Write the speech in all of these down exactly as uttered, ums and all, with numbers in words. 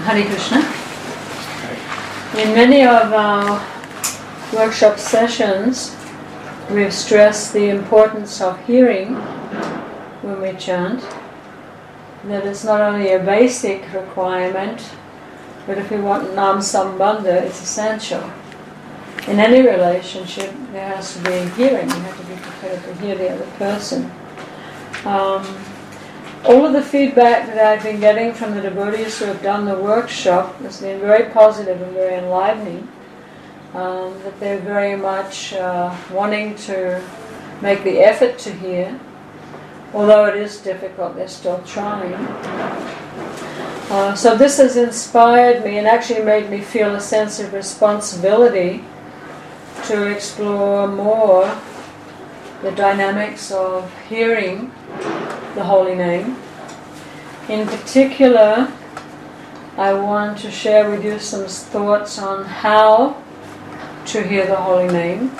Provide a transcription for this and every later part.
Hare Krishna. In many of our workshop sessions, we've stressed the importance of hearing when we chant. That it's not only a basic requirement, but if we want Nam Sambandha, it's essential. In any relationship, there has to be hearing. You have to be prepared to hear the other person. Um, all of the feedback that I've been getting from the devotees who have done the workshop has been very positive and very enlivening. Um, that they're very much uh, wanting to make the effort to hear. Although it is difficult, they're still trying. Uh, so this has inspired me and actually made me feel a sense of responsibility to explore more the dynamics of hearing the holy name. In particular, I want to share with you some thoughts on how to hear the holy name.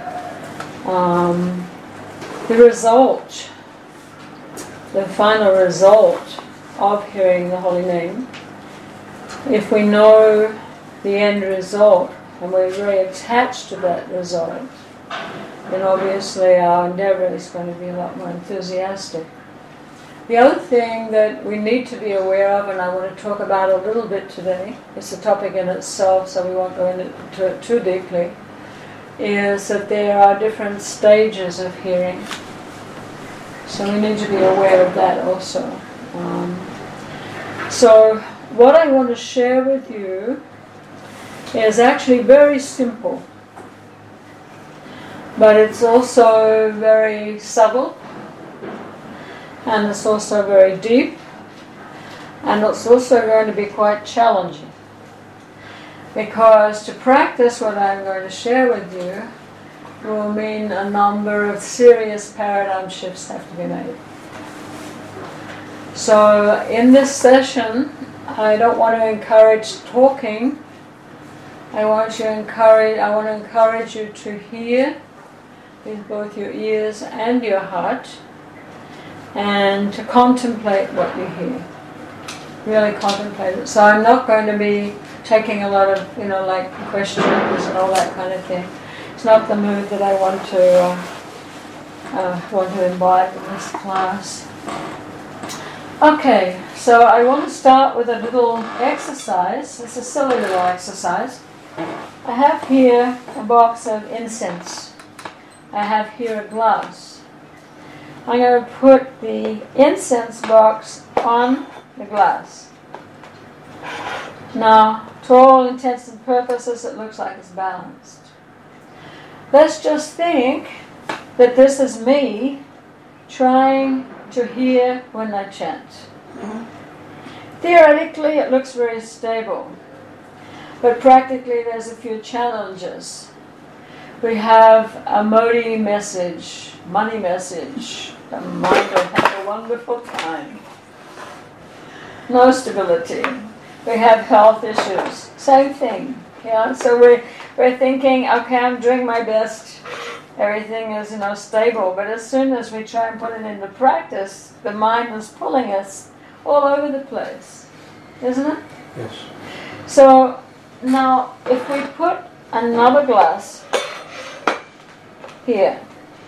Um, the result, the final result of hearing the holy name, if we know the end result and we're very attached to that result, then obviously our endeavor is going to be a lot more enthusiastic. The other thing that we need to be aware of, and I want to talk about a little bit today, it's a topic in itself, so we won't go into it too deeply, is that there are different stages of hearing. So we need to be aware of that also. Um, so what I want to share with you is actually very simple, but it's also very subtle, and it's also very deep, and it's also going to be quite challenging. Because to practice what I'm going to share with you will mean a number of serious paradigm shifts have to be made. So in this session, I don't want to encourage talking. I want to encourage. I want to encourage you to hear with both your ears and your heart, and to contemplate what you hear. Really contemplate it. So I'm not going to be taking a lot of, you know, like questions and all that kind of thing. It's not the mood that I want to uh, uh, want to imbibe in this class. Okay, so I want to start with a little exercise. It's a silly little exercise. I have here a box of incense. I have here a glass. I'm going to put the incense box on the glass. Now, to all intents and purposes, it looks like it's balanced. Let's just think that this is me trying to hear when I chant. Mm-hmm. Theoretically, it looks very stable, but practically there's a few challenges. We have a Modi message, money message, the mind will have a wonderful time. No stability. We have health issues. Same thing. Yeah. So we're we're thinking, okay, I'm doing my best. Everything is, you know, stable. But as soon as we try and put it into practice, the mind is pulling us all over the place, isn't it? Yes. So now, if we put another glass here,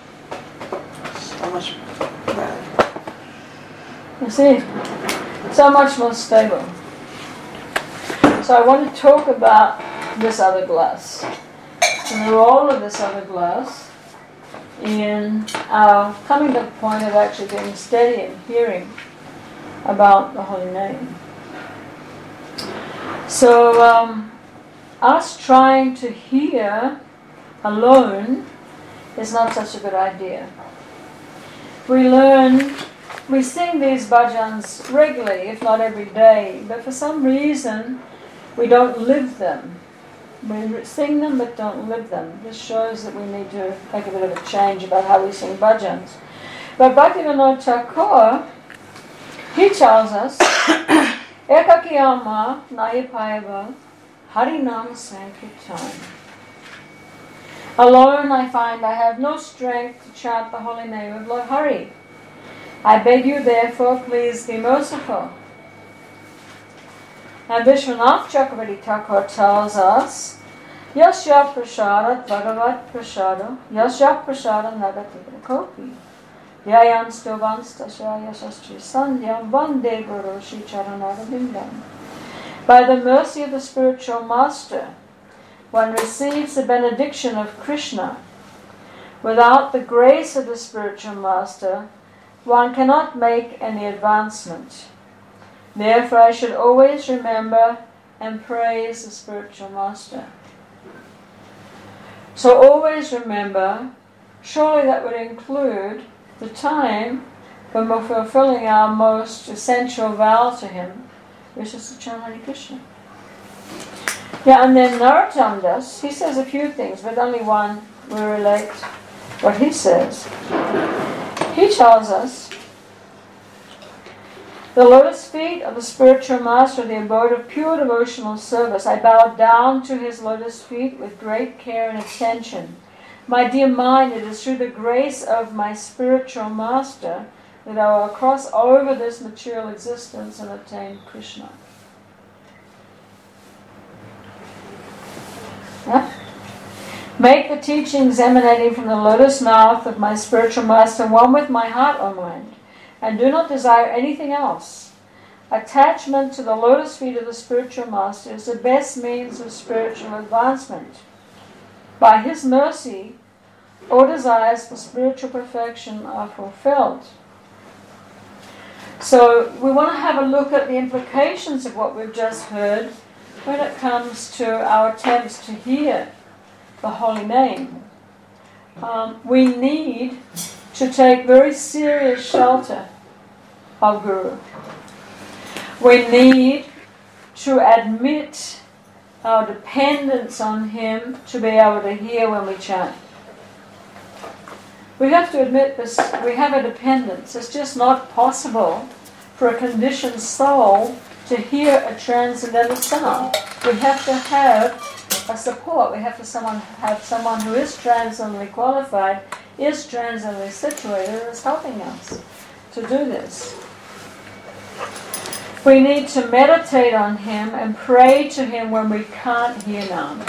So much better. you see, so much more stable. So I want to talk about this other glass and the role of this other glass in our coming to the point of actually getting steady and hearing about the holy name. So um, us trying to hear alone is not such a good idea. We learn, we sing these bhajans regularly, if not every day, but for some reason we don't live them. We sing them but don't live them. This shows that we need to take a bit of a change about how we sing bhajans. But Bhaktivinoda Thakur, he tells us, Ekakiyama Nayapaiva Harinam Sankirtan. Alone I find I have no strength to chant the holy name of Lord Hari. I beg you therefore, please be merciful. And Vishwanath Chakravarti Thakur tells us, Yasya prasada bhagavat prasada, Yasya prasada nagati kopi, Yayan stovanstasya yasastri sandhyam vande guru shri charanarvindam. By the mercy of the spiritual master, one receives the benediction of Krishna. Without the grace of the spiritual master, one cannot make any advancement. Therefore, I should always remember and praise the spiritual master. So always remember, surely that would include the time when we're fulfilling our most essential vow to him, which is to chant Hare Krishna. Yeah, and then Narottam Das, he says a few things, but only one will relate what he says. He tells us, the lotus feet of the spiritual master, the abode of pure devotional service. I bow down to his lotus feet with great care and attention. My dear mind, it is through the grace of my spiritual master that I will cross over this material existence and attain Krishna. Yeah? Make the teachings emanating from the lotus mouth of my spiritual master one with my heart or mind, and do not desire anything else. Attachment to the lotus feet of the spiritual master is the best means of spiritual advancement. By his mercy, all desires for spiritual perfection are fulfilled. So we want to have a look at the implications of what we've just heard when it comes to our attempts to hear the holy name. Um, we need to take very serious shelter of Guru. We need to admit our dependence on him to be able to hear when we chant. We have to admit this, we have a dependence. It's just not possible for a conditioned soul to hear a transcendental sound. We have to have a support. We have to someone have someone who is transcendently qualified, is transcendently situated, and is helping us to do this. We need to meditate on him and pray to him when we can't hear Nam.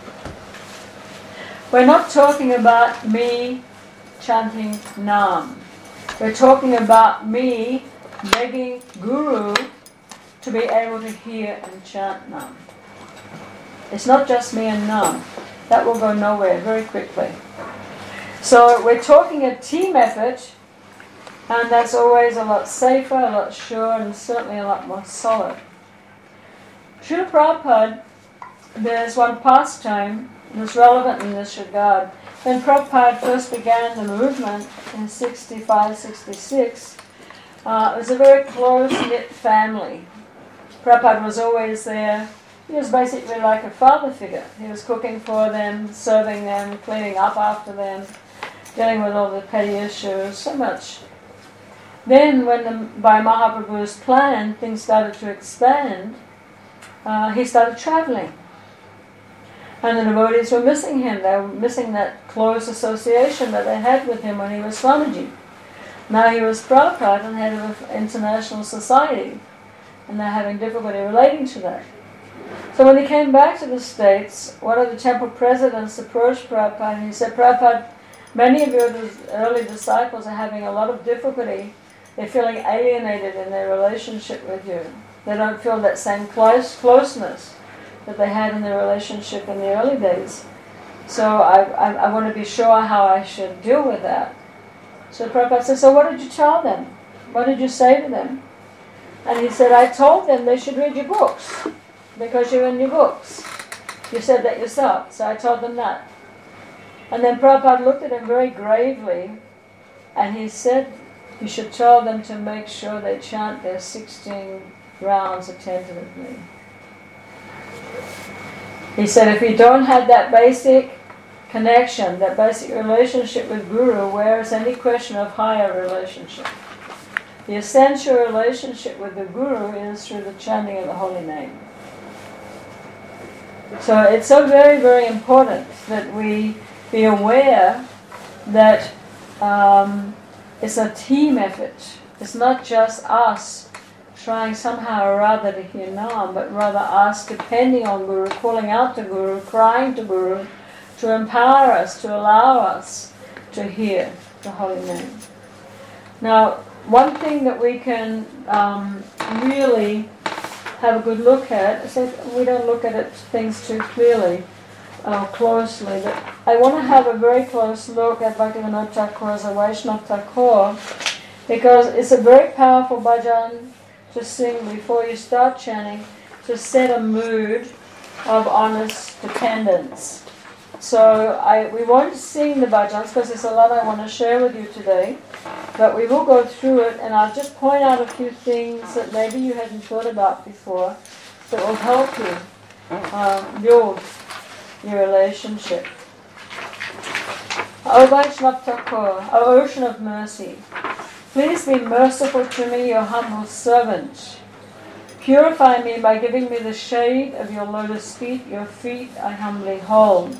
We're not talking about me chanting Nam. We're talking about me begging Guru to be able to hear and chant Nam. It's not just me and Nam. That will go nowhere very quickly. So we're talking a team effort, and that's always a lot safer, a lot surer, and certainly a lot more solid. Srila Prabhupada, there's one pastime that's relevant in this regard. When Prabhupada first began the movement in sixty-five, sixty-six, uh, it was a very close-knit family. Prabhupada was always there. He was basically like a father figure. He was cooking for them, serving them, cleaning up after them, dealing with all the petty issues, so much. Then when, the, by Mahaprabhu's plan, things started to expand, uh, he started traveling. And the devotees were missing him. They were missing that close association that they had with him when he was Swamiji. Now he was Prabhupada and head of an international society, and they're having difficulty relating to that. So when he came back to the States, one of the temple presidents approached Prabhupada and he said, Prabhupada, many of your early disciples are having a lot of difficulty. They're feeling alienated in their relationship with you. They don't feel that same close closeness that they had in their relationship in the early days. So I, I, I want to be sure how I should deal with that. So Prabhupada said, so what did you tell them? What did you say to them? And he said, I told them they should read your books, because you're in your books. You said that yourself, so I told them that. And then Prabhupada looked at him very gravely, and he said, you should tell them to make sure they chant their sixteen rounds attentively. He said, if you don't have that basic connection, that basic relationship with Guru, where is any question of higher relationship? The essential relationship with the Guru is through the chanting of the holy name. So it's so very, very important that we be aware that um, it's a team effort. It's not just us trying somehow or other to hear Naam, but rather us depending on Guru, calling out to Guru, crying to Guru, to empower us, to allow us to hear the holy name. Now, one thing that we can um, really have a good look at, is that we don't look at it, things too clearly, uh, closely, but I want to have a very close look at Bhaktivinoda Thakur as a Vaishnava Thakur, because it's a very powerful bhajan to sing before you start chanting, to set a mood of honest dependence. So I, we won't sing the bhajans because there's a lot I want to share with you today, but we will go through it, and I'll just point out a few things that maybe you hadn't thought about before that will help you um, build your relationship. O Vaishnava Thakur, O Ocean of Mercy, please be merciful to me, your humble servant. Purify me by giving me the shade of your lotus feet. Your feet I humbly hold.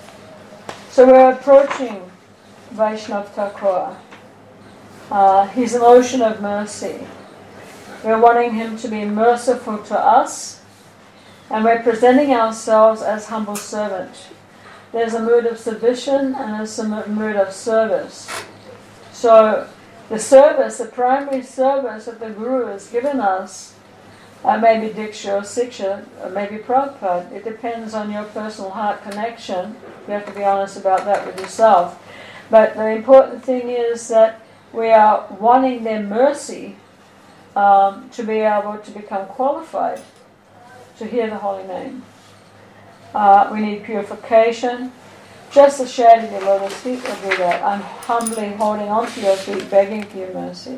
So we're approaching Vaishnava Thakur. Uh, he's an ocean of mercy. We're wanting him to be merciful to us, and we're presenting ourselves as humble servant. There's a mood of submission and there's a mood of service. So the service, the primary service that the Guru has given us, uh, maybe Diksha or Siksha, or maybe Prabhupada, it depends on your personal heart connection. You have to be honest about that with yourself. But the important thing is that we are wanting their mercy um, to be able to become qualified to hear the holy name. Uh, we need purification. Just the shade of your lotus feet will do that. I'm humbly holding onto your feet, begging for your mercy.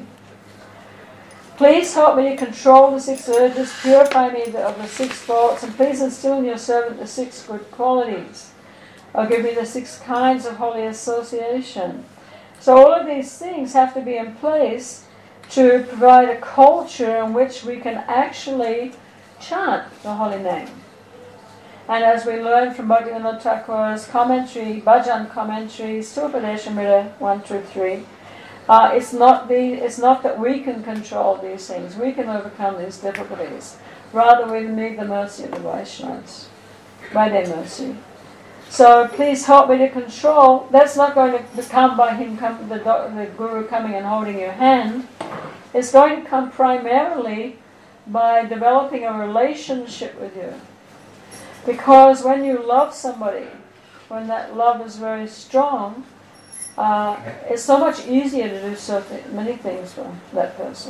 Please help me to control the six urges, purify me of the six faults, and please instill in your servant the six good qualities. Or give me the six kinds of holy association. So all of these things have to be in place to provide a culture in which we can actually chant the holy name. And as we learn from Bhaktivinoda Thakur's commentary, bhajan commentaries to Upadeshamrita one, two, three, uh, it's not the it's not that we can control these things, we can overcome these difficulties. Rather, we need the mercy of the Vaishnavas, by their mercy. So please help me to control. That's not going to come by him, come, the, the Guru coming and holding your hand. It's going to come primarily by developing a relationship with you. Because when you love somebody, when that love is very strong, uh, it's so much easier to do so th- many things for that person.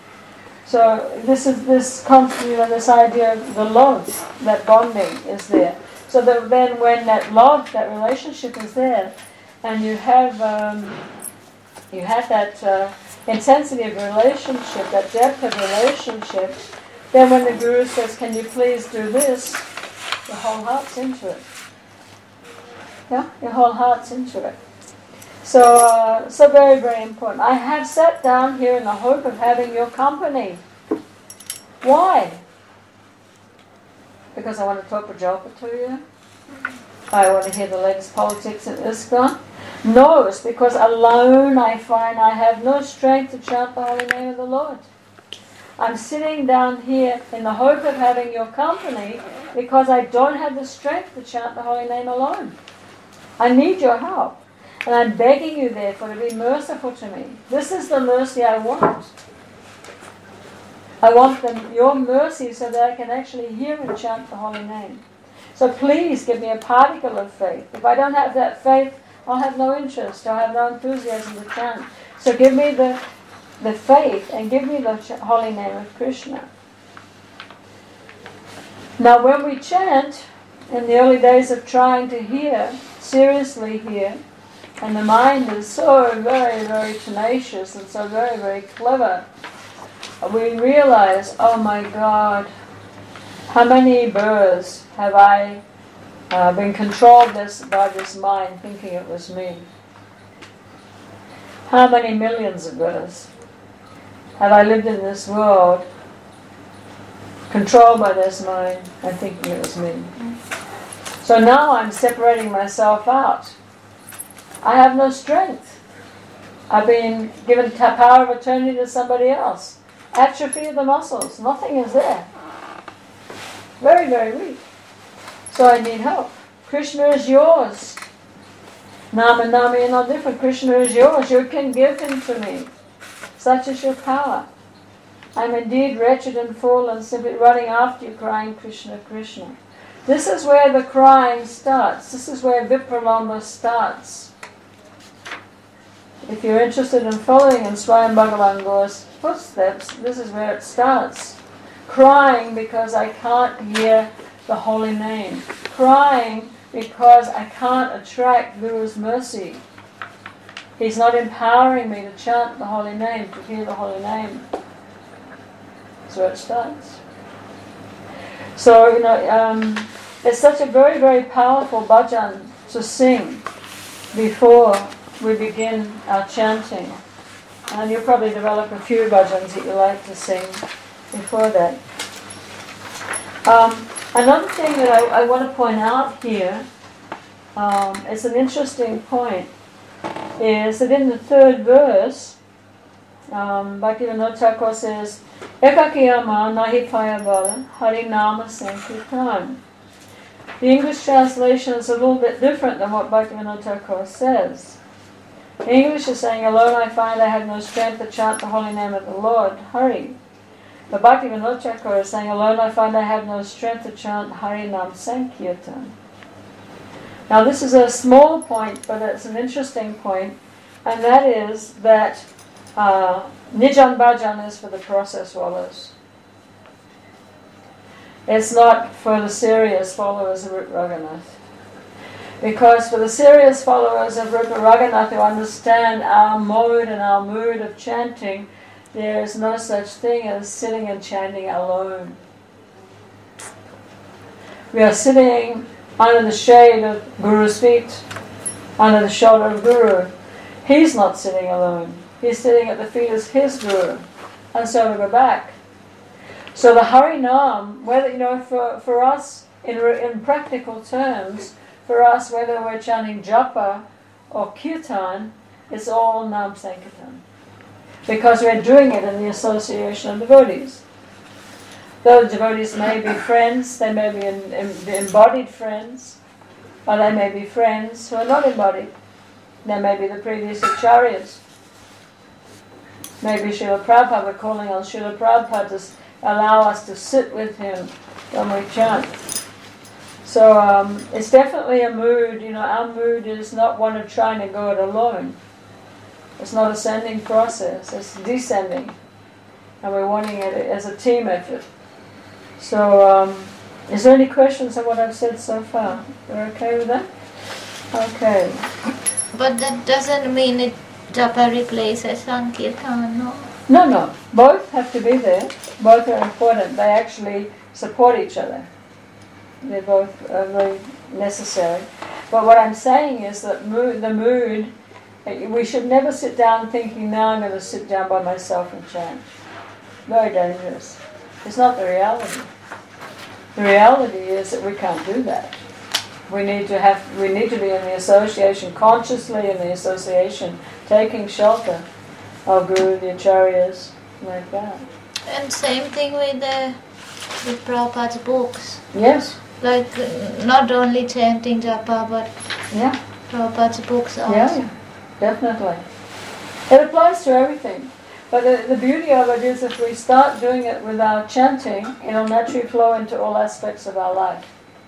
So this is this concept, you know, this idea of the love, that bonding is there. So that then when that love, that relationship is there, and you have um, you have that uh, intensity of relationship, that depth of relationship, then when the Guru says, can you please do this, your whole heart's into it. Yeah, your whole heart's into it. So, uh, so very, very important. I have sat down here in the hope of having your company. Why? Because I want to talk Prajalpa to you? I want to hear the latest politics in ISKCON? No, it's because alone I find I have no strength to chant the holy name of the Lord. I'm sitting down here in the hope of having your company because I don't have the strength to chant the holy name alone. I need your help. And I'm begging you therefore to be merciful to me. This is the mercy I want. I want them, your mercy so that I can actually hear and chant the holy name. So please give me a particle of faith. If I don't have that faith, I'll have no interest. I'll have no enthusiasm to chant. So give me the the faith and give me the holy name of Krishna. Now when we chant, in the early days of trying to hear, seriously hear, and the mind is so very, very tenacious and so very, very clever, we realize, oh my God, how many births have I uh, been controlled this, by this mind thinking it was me? How many millions of births have I lived in this world controlled by this mind and thinking it was me? So now I'm separating myself out. I have no strength. I've been given power of attorney to somebody else. atrophy of the muscles. Nothing is there. Very, very weak. So I need help. Krishna is yours. Nama and Nami are not different. Krishna is yours. You can give him to me. Such is your power. I'm indeed wretched and fallen, simply running after you, crying Krishna, Krishna. This is where the crying starts. This is where Vipralamba starts. If you're interested in following in Swayam Bhagavan Gaur's footsteps, this is where it starts. Crying because I can't hear the holy name. Crying because I can't attract Guru's mercy. He's not empowering me to chant the holy name, to hear the holy name. That's where it starts. So, you know, um, it's such a very, very powerful bhajan to sing before we begin our chanting. And you'll probably develop a few bhajans that you like to sing before that. Um, another thing that I, I want to point out here, um, it's an interesting point, is that in the third verse, um, Bhaktivinoda Thakur says, Ekakiyama nahi payabala hari nama sankirtan. The English translation is a little bit different than what Bhaktivinoda Thakur says. In English is saying, alone I find I have no strength to chant the holy name of the Lord, Hari. But Bhaktivinoda Thakur is saying, alone I find I have no strength to chant Hari Nam Sankirtan. Now this is a small point, but it's an interesting point, and that is that uh, Nijan Bhajan is for the process followers. It's not for the serious followers of Rupa Raghunath. Because for the serious followers of Rupa Raghunath who understand our mode and our mood of chanting, there is no such thing as sitting and chanting alone. We are sitting under the shade of Guru's feet, under the shoulder of Guru. He's not sitting alone. He's sitting at the feet of his Guru. And so we go back. So the Harinam, whether, you know, for, for us, in, in practical terms, for us, whether we're chanting japa or kirtan, it's all Nam Sankirtan. Because we're doing it in the association of devotees. Those devotees may be friends, they may be in, in, embodied friends, or they may be friends who are not embodied. They may be the previous acharyas. Maybe Srila Prabhupada, we're calling on Srila Prabhupada to allow us to sit with him when we chant. So um, it's definitely a mood, you know, our mood is not one of trying to go it alone. It's not ascending process, it's descending. And we're wanting it as a team effort. So, um, is there any questions on what I've said so far? You're okay with that? Okay. But that doesn't mean it japa replaces Sankirtan, no? No, no. Both have to be there. Both are important. They actually support each other. They're both uh, very necessary. But what I'm saying is that mood, the mood, we should never sit down thinking, now I'm going to sit down by myself and chant. Very dangerous. It's not the reality. The reality is that we can't do that. We need to have, we need to be in the association, consciously in the association, taking shelter of Guru, the Acharyas, like that. And same thing with the with Prabhupada's books. Yes. Like not only chanting japa, but yeah, Prabhupada's books also. Yeah, definitely. It applies to everything. But the, the beauty of it is if we start doing it without chanting, it'll naturally flow into all aspects of our life.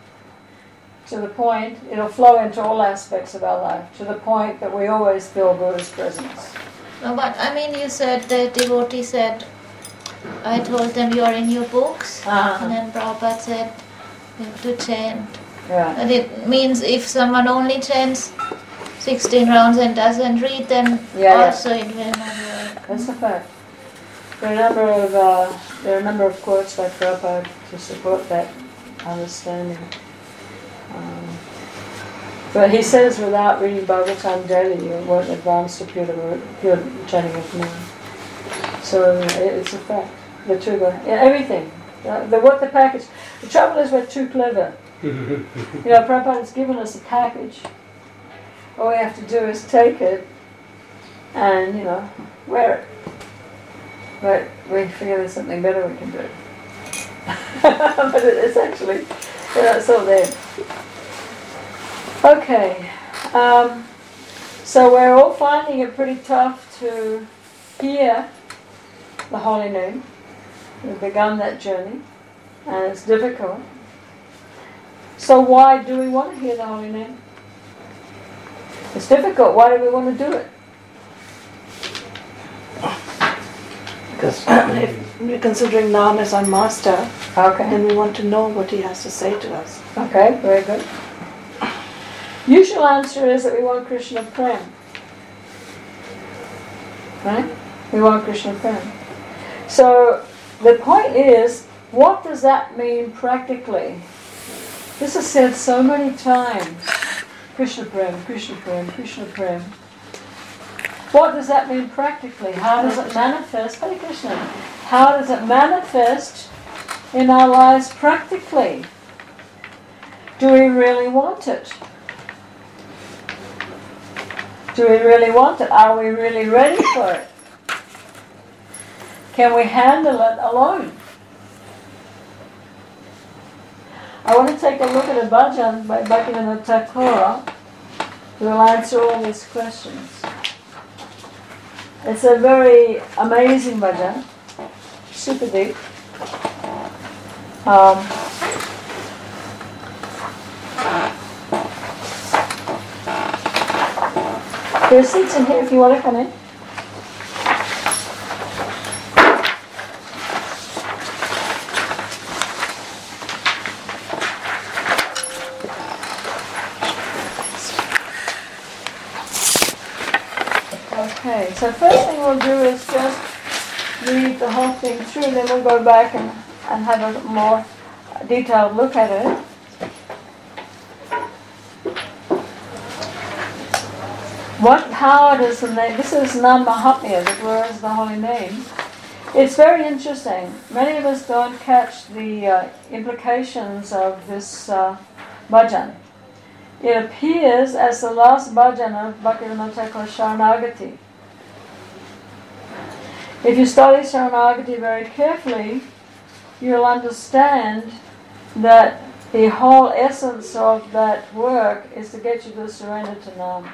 To the point, it'll flow into all aspects of our life, to the point that we always feel Guru's presence. No, but I mean, you said the devotee said, I told them you're in your books, uh-huh. and then Prabhupada said, you have to chant. Yeah. And it means if someone only chants sixteen rounds and doesn't read, then yeah, also yeah. it will not work. That's a fact. There are a number of uh, there are a number of quotes by Prabhupada to support that understanding. Um, but he says without reading Bhagavatam daily, you won't advance to pure, pure chanting of name. So it's a fact. The two go, yeah, everything. Uh, the what the package. The trouble is we're too clever. You know, Prabhupada has given us a package. All we have to do is take it and, you know, wear it. but we figure there's something better we can do. But it's actually, you know, it's all there. Okay, um, so we're all finding it pretty tough to hear the holy name. We've begun that journey, and it's difficult. So why do we want to hear the holy name? It's difficult. Why do we want to do it? Because if we're considering Nam as our master, Okay. then we want to know what he has to say to us. Okay, very good. Usual answer is that we want Krishna Prem. Right? We want Krishna Prem. So the point is, what does that mean practically? This is said so many times. Krishna Prem, Krishna Prem, Krishna Prem. What does that mean practically? How does it manifest? Hare Krishna. How does it manifest in our lives practically? Do we really want it? Do we really want it? Are we really ready for it? Can we handle it alone? I want to take a look at a bhajan by Bhaktivinoda Thakur who will answer all these questions. It's a very amazing bhajan, super deep. Um, there are seats in here if you want to come in. Okay, so first thing we'll do is just read the whole thing through, then we'll go back and, and have a more detailed look at it. What power does the name, this is Nam Mahatmya, the words, the holy name. It's very interesting. Many of us don't catch the uh, implications of this uh, bhajan. It appears as the last bhajan of Bhaktivinoda Thakur Sharanagati. If you study Sharanagati very carefully, you'll understand that the whole essence of that work is to get you to surrender to Nam.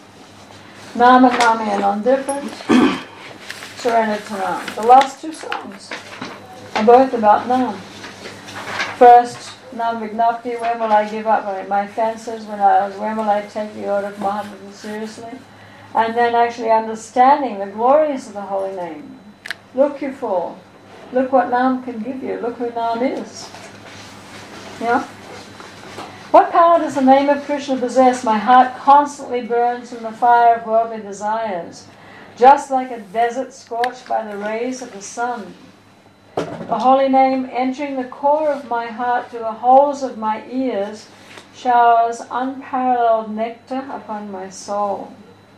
Nam and Nami are non-different. Surrender to Nam. The last two songs are both about Nam. First, Nam Vignapti, when will I give up my fences, when, I, when will I take the order of Mahaprabhu seriously? And then actually understanding the glories of the holy name. Look, you fool. Look what Nam can give you. Look who Nam is. Yeah? What power does the name of Krishna possess? My heart constantly burns from the fire of worldly desires, just like a desert scorched by the rays of the sun. The holy name, entering the core of my heart to the holes of my ears, showers unparalleled nectar upon my soul.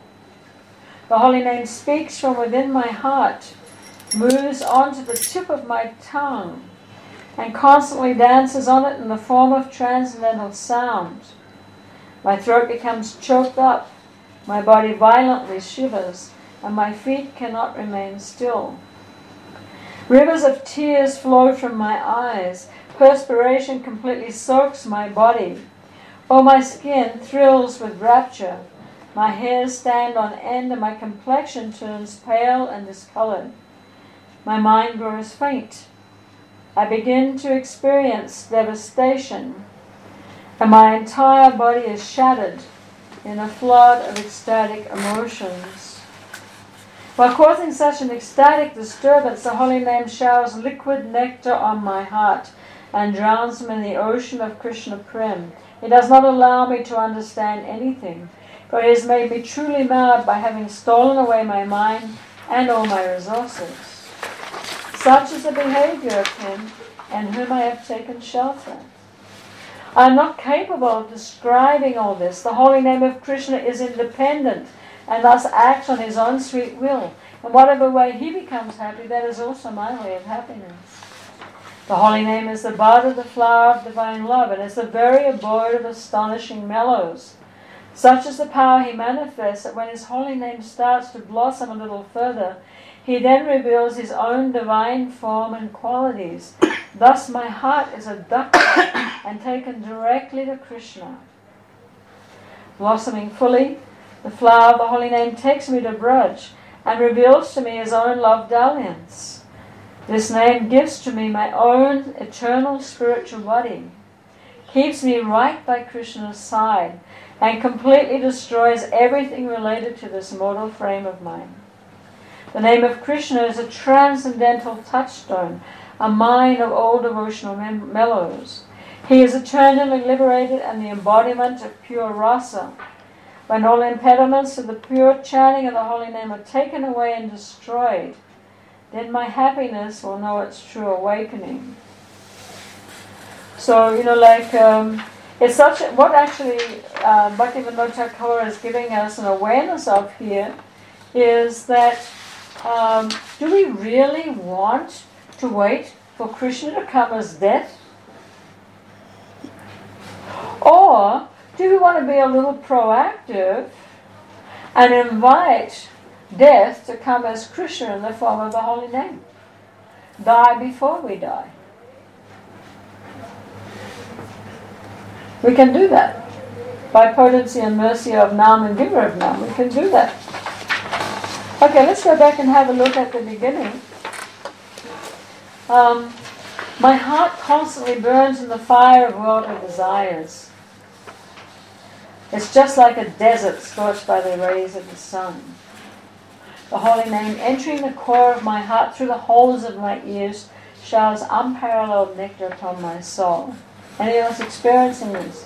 The holy name speaks from within my heart, moves onto the tip of my tongue, and constantly dances on it in the form of transcendental sound. My throat becomes choked up, my body violently shivers, and my feet cannot remain still. Rivers of tears flow from my eyes. Perspiration completely soaks my body. Oh, my skin thrills with rapture. My hairs stand on end and my complexion turns pale and discolored. My mind grows faint. I begin to experience devastation, and my entire body is shattered in a flood of ecstatic emotions. While causing such an ecstatic disturbance, the holy name showers liquid nectar on my heart and drowns me in the ocean of Krishna Prem. It does not allow me to understand anything, for it has made me truly mad by having stolen away my mind and all my resources. Such is the behavior of him in whom I have taken shelter. I am not capable of describing all this. The holy name of Krishna is independent and thus acts on his own sweet will. And whatever way he becomes happy, that is also my way of happiness. The holy name is the bud of the flower of divine love, and is the very abode of astonishing mellows. Such is the power he manifests that when his holy name starts to blossom a little further, He then reveals his own divine form and qualities. Thus my heart is abducted and taken directly to Krishna. Blossoming fully, the flower of the holy name takes me to Braj and reveals to me his own love dalliance. This name gives to me my own eternal spiritual body, keeps me right by Krishna's side, and completely destroys everything related to this mortal frame of mine. The name of Krishna is a transcendental touchstone, a mine of all devotional mem- mellows. He is eternally liberated and the embodiment of pure rasa. When all impediments to the pure chanting of the holy name are taken away and destroyed, then my happiness will know its true awakening. So, you know, like, um, it's such, what actually uh, Bhaktivinoda Thakur is giving us an awareness of here is that um, do we really want to wait for Krishna to come as death? Or do we want to be a little proactive and invite death to come as Krishna in the form of the holy name? Die before we die. We can do that. By potency and mercy of Nam and giver of Nam, we can do that. Okay, let's go back and have a look at the beginning. Um, my heart constantly burns in the fire of worldly desires. It's just like a desert scorched by the rays of the sun. The holy name entering the core of my heart through the holes of my ears showers unparalleled nectar upon my soul. Anyone else experiencing this?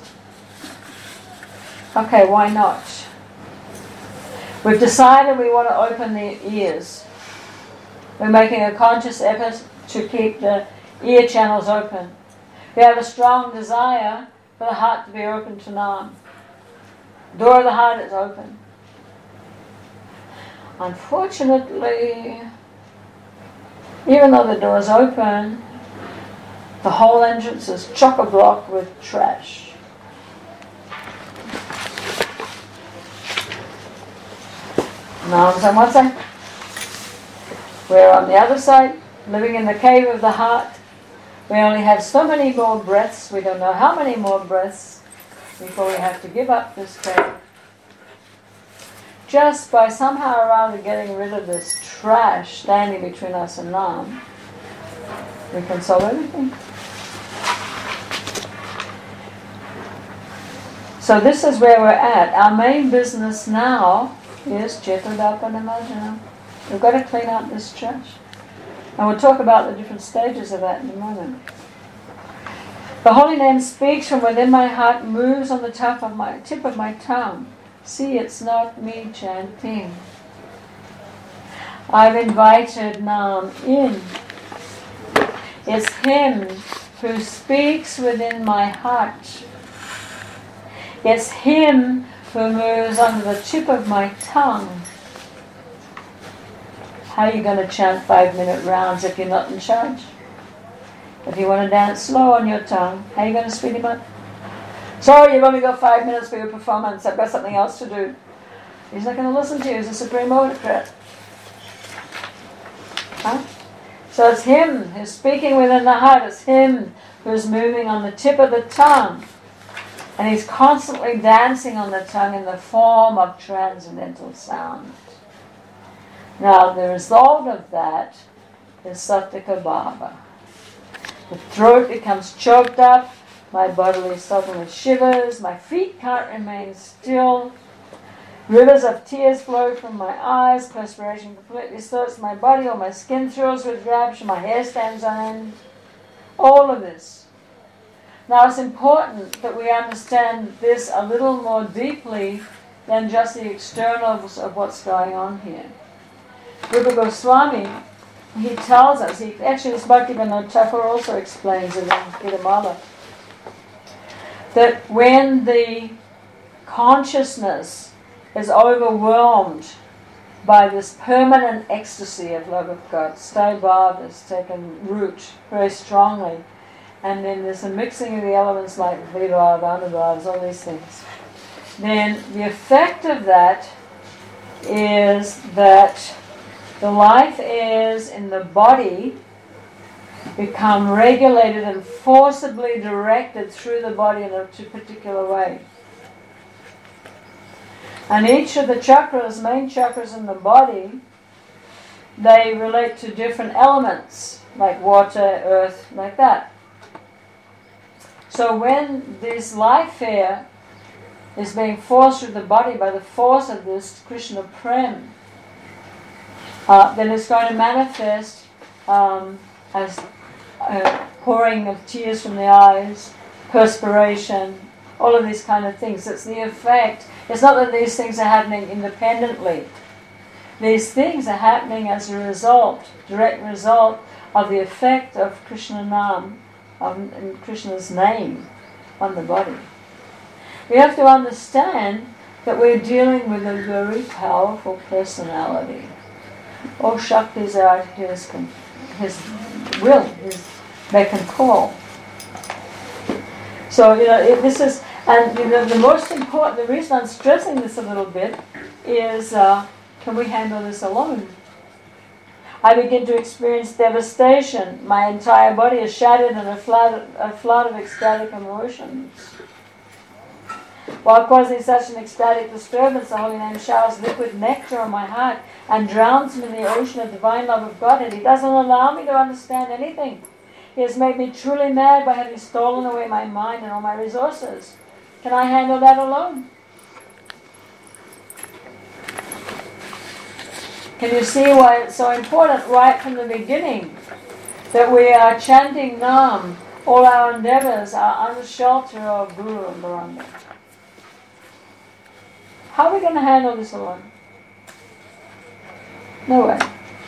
Okay, why not? We've decided we want to open the ears. We're making a conscious effort to keep the ear channels open. We have a strong desire for the heart to be open to Nam. Door of the heart is open. Unfortunately, even though the door is open, the whole entrance is chock-a-block with trash. Now, on one side, we're on the other side, living in the cave of the heart. We only have so many more breaths. We don't know how many more breaths before we have to give up this cave. Just by somehow or other getting rid of this trash standing between us and Nam, we can solve everything. So this is where we're at. Our main business now is Chetadapanamarjana. We've got to clean out this trash. And we'll talk about the different stages of that in a moment. The holy name speaks from within my heart, moves on the top of my tip of my tongue. See, it's not me chanting. I've invited Nam in. It's him who speaks within my heart. It's him who moves under the tip of my tongue. How are you going to chant five minute rounds if you're not in charge? If you want to dance slow on your tongue, how are you going to speed him up? Sorry, you've only got five minutes for your performance. I've got something else to do. He's not going to listen to you. He's a supreme autocrat. Huh? So it's him who's speaking within the heart. It's him who's moving on the tip of the tongue. And he's constantly dancing on the tongue in the form of transcendental sound. Now, the result of that is Satyaka Bhava. The throat becomes choked up, my bodily suddenly shivers, my feet can't remain still, rivers of tears flow from my eyes, perspiration completely soaks my body, all my skin thrills with rapture, my hair stands on end. All of this. Now it's important that we understand this a little more deeply than just the externals of what's going on here. Rupa Goswami, he tells us, he, actually this Bhaktivinoda Thakur also explains it in Gita-mala, that when the consciousness is overwhelmed by this permanent ecstasy of love of God, Stay Bhav has taken root very strongly, and then there's a mixing of the elements like Vibhav, Anubhavs, all these things, then the effect of that is that the life airs in the body become regulated and forcibly directed through the body in a particular way. And each of the chakras, main chakras in the body, they relate to different elements, like water, earth, like that. So when this life air is being forced through the body by the force of this Krishna Prem, uh, then it's going to manifest um, as uh, pouring of tears from the eyes, perspiration, all of these kind of things. It's the effect. It's not that these things are happening independently. These things are happening as a result, direct result of the effect of Krishna Nam, of Krishna's name on the body. We have to understand that we're dealing with a very powerful personality. All Shaktis are at his, his will, his beck and call. So, you know, it, this is, and you know, the most important, the reason I'm stressing this a little bit is, uh, can we handle this alone? I begin to experience devastation. My entire body is shattered in a flood, a flood of ecstatic emotions. While causing such an ecstatic disturbance, the Holy Name showers liquid nectar on my heart and drowns me in the ocean of divine love of Godhead. He doesn't allow me to understand anything. He has made me truly mad by having stolen away my mind and all my resources. Can I handle that alone? Can you see why it's so important right from the beginning that we are chanting Nam? All our endeavors are under shelter of Guru and Baranga. How are we going to handle this alone? No way.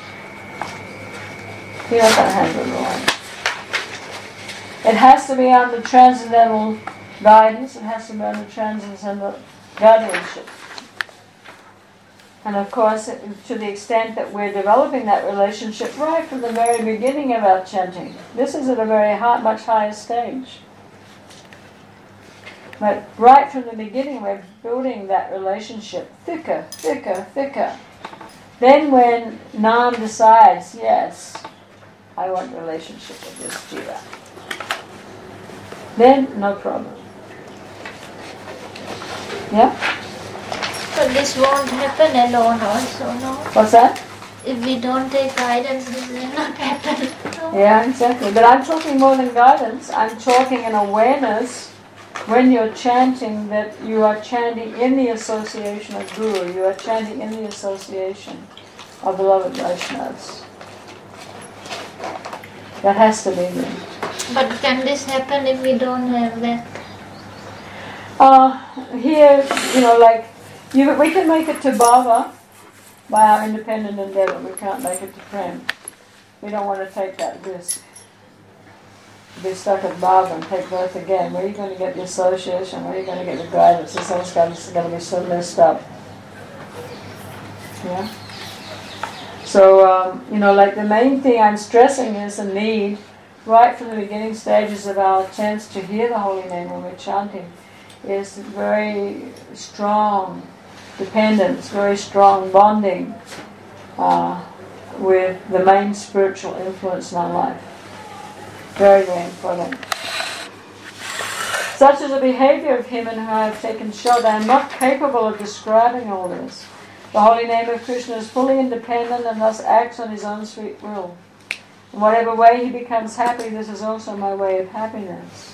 We're not going to handle it alone. It has to be under transcendental guidance. It has to be under transcendental guardianship. And of course, to the extent that we're developing that relationship right from the very beginning of our chanting. This is at a very high, much higher stage. But right from the beginning, we're building that relationship thicker, thicker, thicker. Then when Nam decides, yes, I want a relationship with this Jiva, then no problem. Yeah? But this won't happen alone also, no? What's that? If we don't take guidance, this will not happen. No? Yeah, exactly. But I'm talking more than guidance. I'm talking an awareness when you're chanting that you are chanting in the association of Guru. You are chanting in the association of beloved Vaishnavas. That has to be there. But can this happen if we don't have that? Uh, here, you know, like, you, we can make it to Bhava by our independent endeavor. We can't make it to Prem. We don't want to take that risk. Be stuck at Bhava and take birth again. Where are you going to get the association? Where are you going to get the guidance? This all going to be so messed up. Yeah? So, um, you know, like the main thing I'm stressing is the need, right from the beginning stages of our attempts to hear the holy name when we're chanting, is very strong dependence, very strong bonding uh, with the main spiritual influence in our life. Very, very important. Such is the behavior of him in whom I have taken shelter. I am not capable of describing all this. The holy name of Krishna is fully independent and thus acts on his own sweet will. In whatever way he becomes happy, this is also my way of happiness.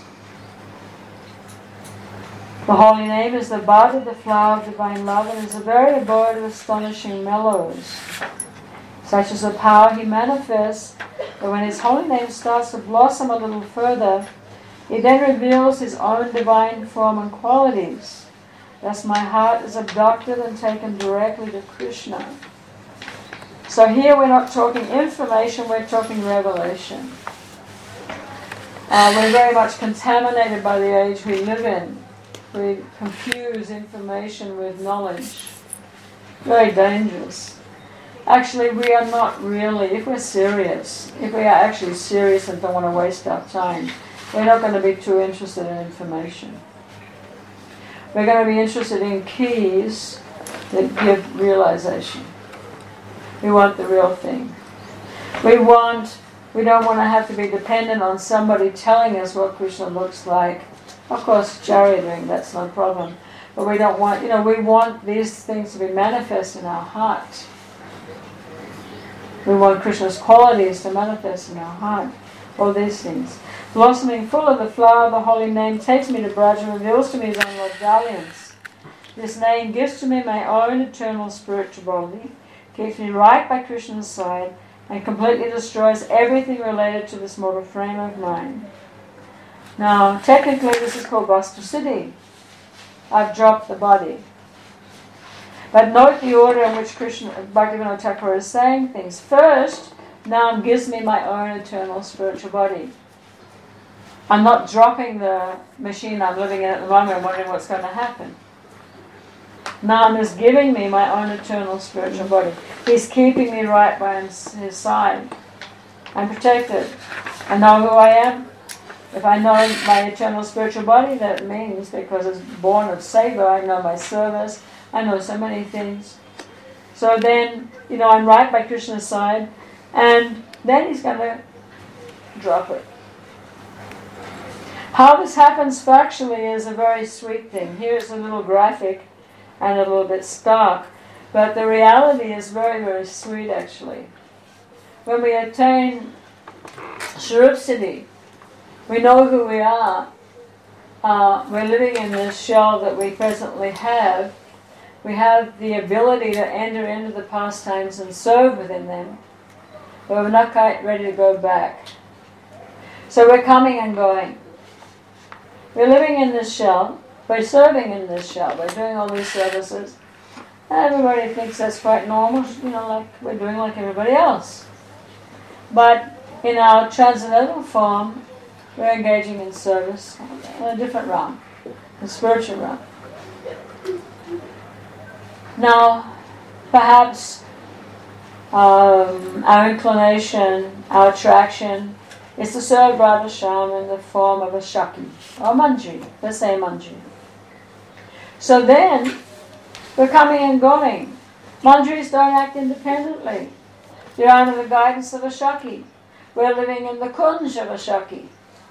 The holy name is the bud of the flower of divine love and is the very abode of astonishing mellows. Such is the power he manifests that when his holy name starts to blossom a little further, he then reveals his own divine form and qualities. Thus my heart is abducted and taken directly to Krishna. So here we're not talking information, we're talking revelation. Uh, we're very much contaminated by the age we live in. We confuse information with knowledge. Very dangerous. Actually, we are not really, if we're serious, if we are actually serious and don't want to waste our time, we're not going to be too interested in information. We're going to be interested in keys that give realization. We want the real thing. We want, we don't want to have to be dependent on somebody telling us what Krishna looks like. Of course, charioting, that's no problem. But we don't want, you know, we want these things to be manifest in our heart. We want Krishna's qualities to manifest in our heart. All these things. Blossoming full of the flower of the holy name takes me to Braj and reveals to me his own Lord dalliance. This name gives to me my own eternal spiritual body, keeps me right by Krishna's side, and completely destroys everything related to this mortal frame of mine. Now, technically this is called Vastu Siddhi. I've dropped the body. But note the order in which Krishna, Bhaktivinoda Thakur is saying things. First, Nam gives me my own eternal spiritual body. I'm not dropping the machine I'm living in at the moment and wondering what's going to happen. Nam is giving me my own eternal spiritual body. He's keeping me right by his, his side. I'm protected. I know who I am. If I know my eternal spiritual body, that means because it's born of Seva, I know my service. I know so many things. So then, you know, I'm right by Krishna's side, and then he's going to drop it. How this happens factually is a very sweet thing. Here it's a little graphic and a little bit stark, but the reality is very, very sweet actually. When we attain Swarup Siddhi, we know who we are. Uh, we're living in this shell that we presently have. We have the ability to enter into the pastimes and serve within them, but we're not quite ready to go back. So we're coming and going. We're living in this shell, we're serving in this shell, we're doing all these services. Everybody thinks that's quite normal, you know, like we're doing like everybody else. But in our transcendental form, we're engaging in service in a different realm, the spiritual realm. Now, perhaps um, our inclination, our attraction is to serve Radha Shyam in the form of a Shaki or Manjari, let's say Manjari. So then, we're coming and going. Manjaris don't act independently. They're under the guidance of a Shaki. We're living in the Kunj of a Shaki.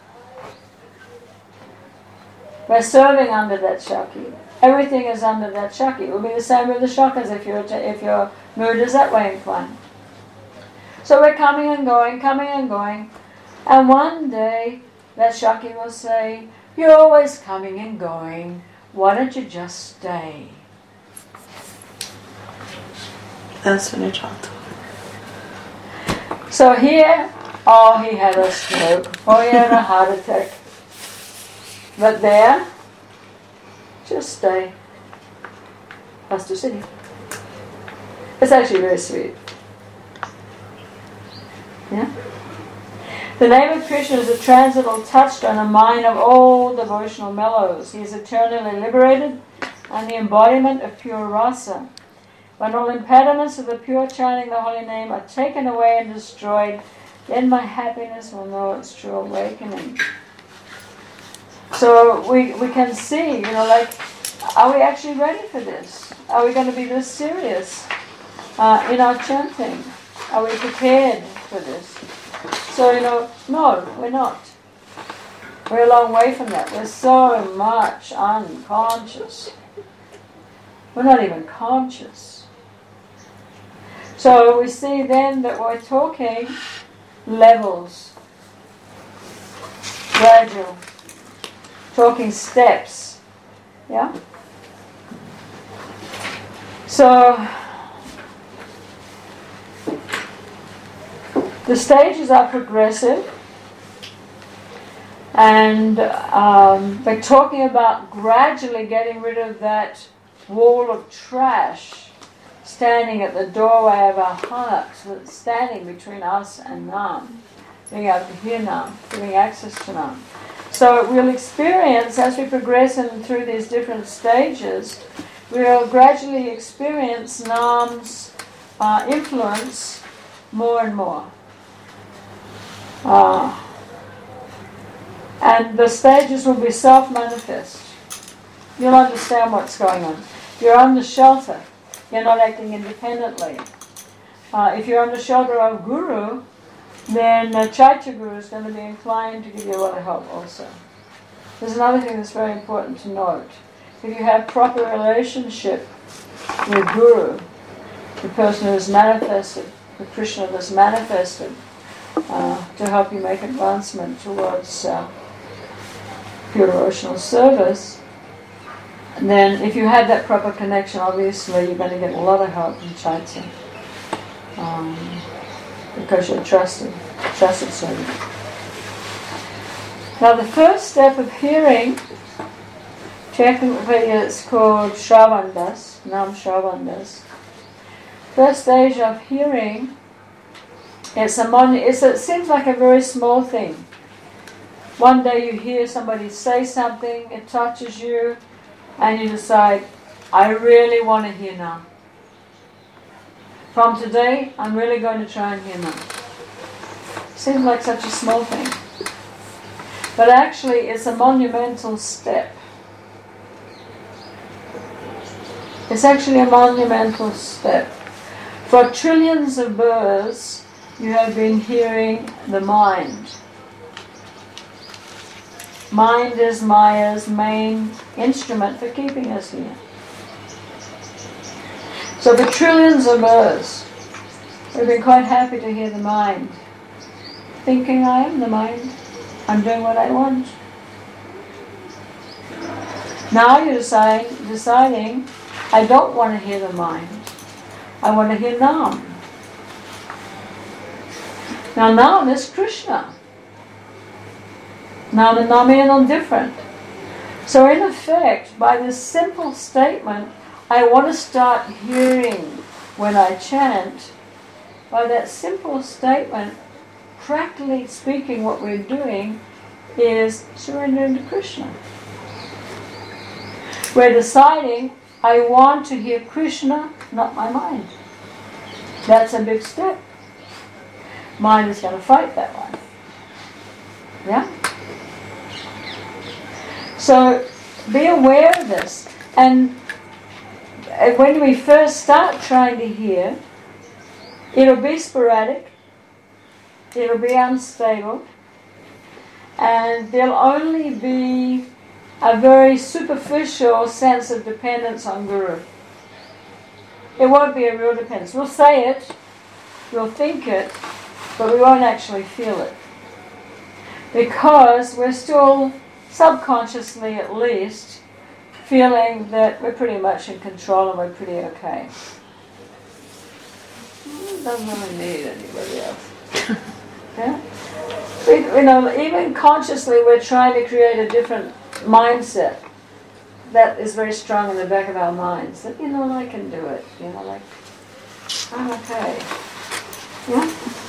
We're serving under that Shaki. Everything is under that Shaki. It will be the same with the Shakas if, you're if your mood is that way inclined. So we're coming and going, coming and going. And one day, that Shaki will say, you're always coming and going. Why don't you just stay? That's when you chant. So here, oh, he had a stroke. Oh, he had a heart attack. But there, just stay. Vastu Siddhi. It's actually very sweet. Yeah? The name of Krishna is a transcendental touchstone, a mine of all devotional mellows. He is eternally liberated and the embodiment of pure rasa. When all impediments of the pure chanting the holy name are taken away and destroyed, then my happiness will know its true awakening. So we we can see, you know, like, are we actually ready for this? Are we going to be this serious uh, in our chanting? Are we prepared for this? So, you know, no, we're not. We're a long way from that. We're so much unconscious. We're not even conscious. So we see then that we're talking levels, gradual, talking steps. Yeah? So the stages are progressive, and um, they're talking about gradually getting rid of that wall of trash standing at the doorway of our hearts, that's standing between us and Nam, being able to hear Nam, giving access to Nam. So we'll experience, as we progress in through these different stages, we'll gradually experience Nam's uh, influence more and more. Uh, and the stages will be self-manifest. You'll understand what's going on. You're under shelter. You're not acting independently. Uh, if you're on the shoulder of Guru, then uh, Chaitya Guru is going to be inclined to give you a lot of help also. There's another thing that's very important to note. If you have proper relationship with Guru, the person who is manifested, the Krishna that's manifested, uh, to help you make advancement towards uh, pure devotional service, then if you have that proper connection, obviously you're going to get a lot of help from Chaitya. Um, because you're trusted, trusted servant. Now the first step of hearing, technically it's called Shravandas, Nam Shravandas. First stage of hearing, it's a mon- it's a, it seems like a very small thing. One day you hear somebody say something, it touches you, and you decide, I really want to hear now. From today, I'm really going to try and hear now. Seems like such a small thing. But actually, it's a monumental step. It's actually a monumental step. For trillions of births, you have been hearing the mind. Mind is Maya's main instrument for keeping us here. So for trillions of births, we've been quite happy to hear the mind, thinking I am the mind, I'm doing what I want. Now you're deciding, deciding I don't want to hear the mind, I want to hear Nam. Now Nam is Krishna. Nam and Nami are different. So in effect, by this simple statement, I want to start hearing when I chant. By that simple statement, practically speaking, what we're doing is surrendering to Krishna. We're deciding, I want to hear Krishna, not my mind. That's a big step. Mind is going to fight that one. Yeah? So be aware of this. And when we first start trying to hear, it'll be sporadic, it'll be unstable, and there'll only be a very superficial sense of dependence on Guru. It won't be a real dependence. We'll say it, we'll think it, but we won't actually feel it. Because we're still, subconsciously at least, feeling that we're pretty much in control and we're pretty okay. Doesn't really need anybody else. Yeah? We, you know, even consciously we're trying to create a different mindset that is very strong in the back of our minds. That, you know, I can do it. You know, like, I'm okay. Yeah?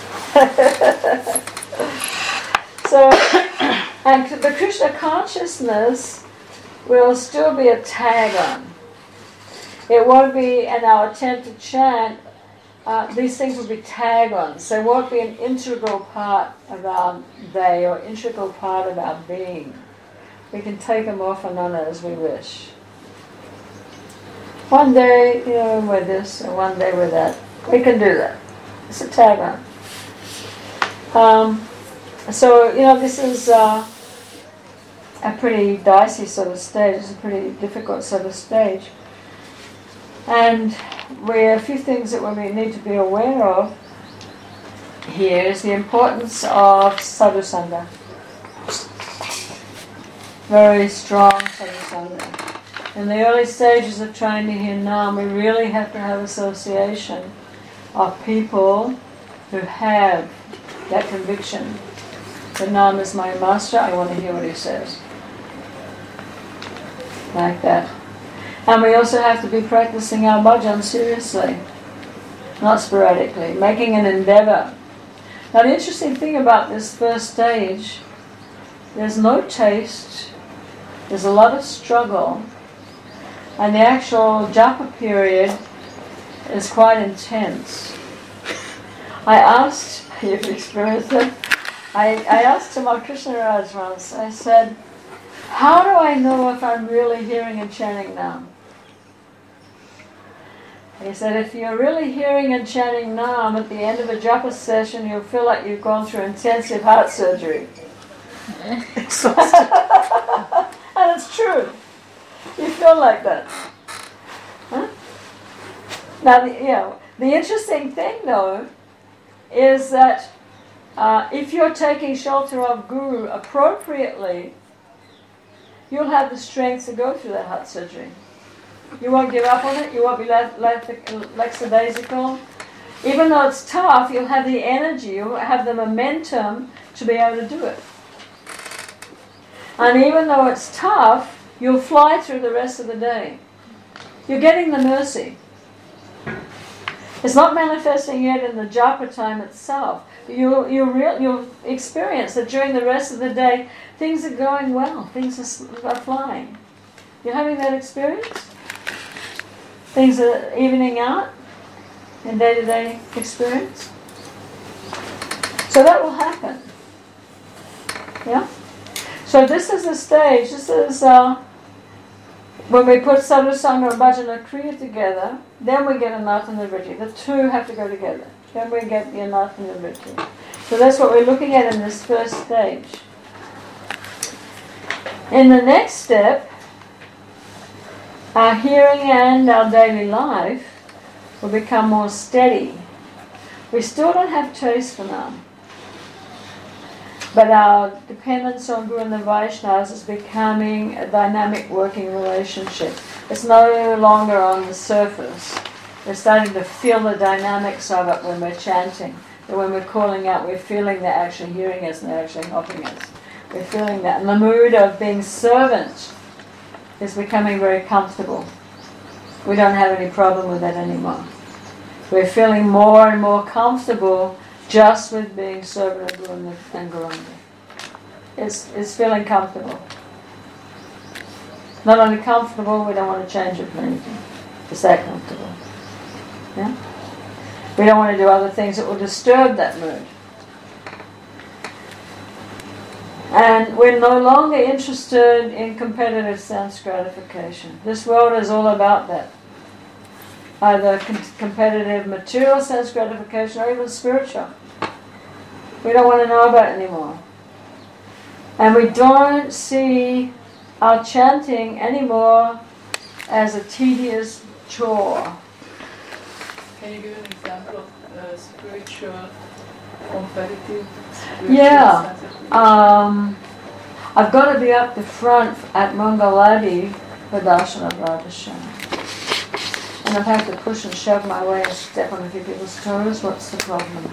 So, and the Krishna consciousness will still be a tag on. It won't be, in our attempt to chant, uh, these things will be tag-ons. They won't be an integral part of our day or integral part of our being. We can take them off and on as we wish. One day, you know, we're this, and one day we're that. We can do that. It's a tag-on. Um, so, you know, this is uh, a pretty dicey sort of stage. It's a pretty difficult sort of stage. And we a few things that we need to be aware of here is the importance of sadhusanga. Very strong sadhusanga. In the early stages of trying to hear Nam, we really have to have association of people who have that conviction that Nam is my master, I want to hear what he says. Like that. And we also have to be practicing our bhajan seriously, not sporadically, making an endeavor. Now the interesting thing about this first stage, there's no taste, there's a lot of struggle, and the actual japa period is quite intense. I asked, you've experienced it, I, I asked Tamal Krishna Raj once, I said, how do I know if I'm really hearing and chanting now? He said if you're really hearing and chanting Nam at the end of a japa session, you'll feel like you've gone through intensive heart surgery. Exhausted. And it's true. You feel like that. Huh? Now, the, you know, the interesting thing though is that uh, if you're taking shelter of Guru appropriately, you'll have the strength to go through that heart surgery. You won't give up on it, you won't be left, left lackadaisical. Even though it's tough, you'll have the energy, you'll have the momentum to be able to do it. And even though it's tough, you'll fly through the rest of the day. You're getting the mercy. It's not manifesting yet in the japa time itself. You'll, you'll, real, you'll experience that during the rest of the day, things are going well, things are, are flying. You're having that experience? Things are evening out in day-to-day experience? So that will happen. Yeah? So this is the stage, this is uh, when we put Sadhusanga and Bhajana Kriya together, then we get Anartha Nivritti. The two have to go together. Then we get the Anartha Nivritti. So that's what we're looking at in this first stage. In the next step, our hearing and our daily life will become more steady. We still don't have taste for Nam, but our dependence on Guru and the Vaishnavas is becoming a dynamic working relationship. It's no longer on the surface. We're starting to feel the dynamics of it when we're chanting. That when we're calling out, we're feeling they're actually hearing us and they're actually helping us. We're feeling that. And the mood of being servant is becoming very comfortable. We don't have any problem with that anymore. We're feeling more and more comfortable just with being servant of Guru and Gauranga. It's, it's feeling comfortable. Not only comfortable, we don't want to change it for anything. It's that comfortable. Yeah? We don't want to do other things that will disturb that mood. And we're no longer interested in competitive sense gratification. This world is all about that. Either com- competitive material sense gratification or even spiritual. We don't want to know about it anymore. And we don't see our chanting anymore as a tedious chore. Can you give an example of uh, spiritual competitive? Spiritual Yeah. Um, I've got to be up the front at Mangaladi for Darshan of Radhashyam. And I've had to push and shove my way and step on a few people's toes. What's the problem?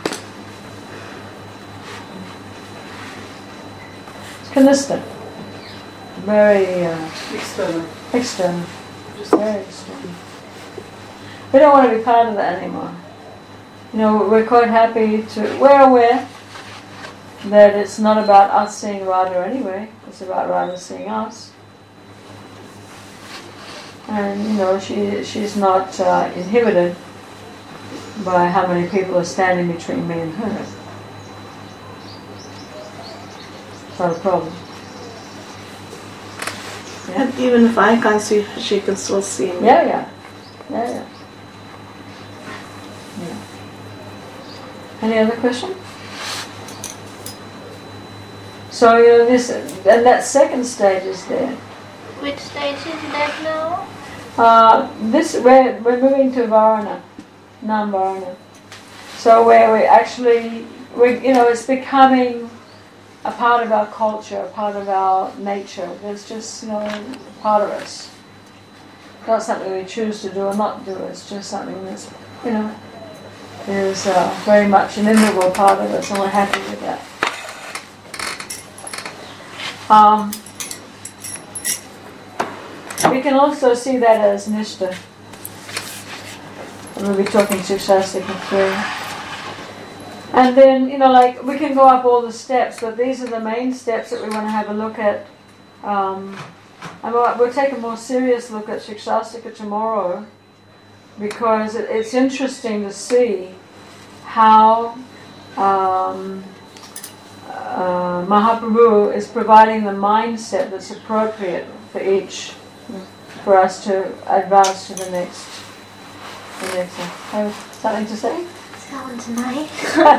It's Kanista. Very uh, External. external. Just very external. We don't want to be part of that anymore. You know, we're quite happy to, we're aware that it's not about us seeing Radha anyway, it's about Radha seeing us. And, you know, she she's not uh, inhibited by how many people are standing between me and her. It's not a problem. Yeah, And even if I can't see her, she can still see me. yeah, yeah. yeah, yeah. yeah. Any other question? So, you know, this, and that second stage is there. Which stage is that now? Uh, this we're we're moving to Varana, non-Varana. So where we actually, we you know, it's becoming a part of our culture, a part of our nature. It's just, you know, part of us. Not something we choose to do or not do. It's just something that's, you know, is uh, very much an integral part of us, and we're happy with that. Um, we can also see that as Nishta. And we'll be talking Shikshastika through. And then, you know, like, we can go up all the steps, but these are the main steps that we want to have a look at. Um, and we'll, we'll take a more serious look at Shikshastika tomorrow, because it, it's interesting to see how um, uh, Mahaprabhu is providing the mindset that's appropriate for each, for us to advance to the next Alexa, have something to say? It's going tonight.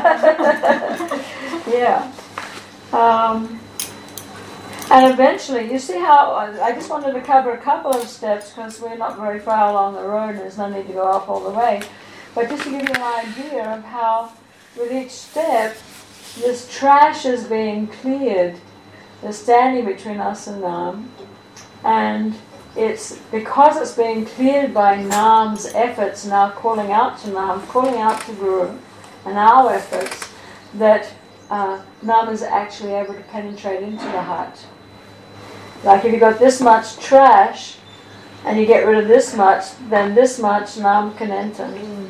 Yeah. Um, and eventually, you see how, I just wanted to cover a couple of steps because we're not very far along the road and there's no need to go up all the way. But just to give you an idea of how with each step, this trash is being cleared. They're standing between us and Nam. And it's because it's being cleared by Nam's efforts, now calling out to Nam, calling out to Guru, and our efforts, that uh, Nam is actually able to penetrate into the heart. Like if you got this much trash, and you get rid of this much, then this much Nam can enter.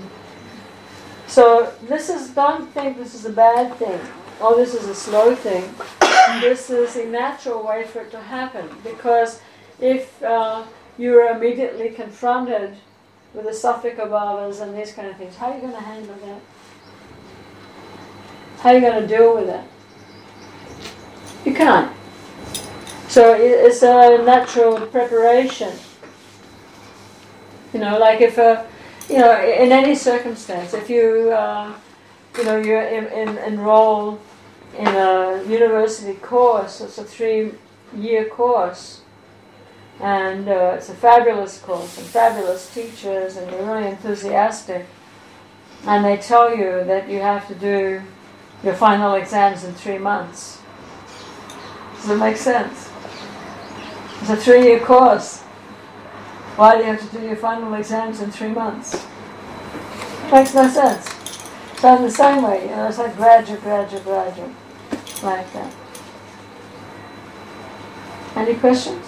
So this is, don't think this is a bad thing, or this is a slow thing. This is a natural way for it to happen, because if uh, you are immediately confronted with the Sattvic bhavas and these kind of things, how are you going to handle that? How are you going to deal with that? You can't. So it's a natural preparation. You know, like if a, you know, in any circumstance, if you, uh, you know, you in, in, enroll in a university course, it's a three-year course, and uh, it's a fabulous course, and fabulous teachers, and you're really enthusiastic, and they tell you that you have to do your final exams in three months. Does it make sense? It's a three-year course. Why do you have to do your final exams in three months? It makes no sense. So in the same way, you know, it's like graduate, graduate, graduate, like that. Any questions?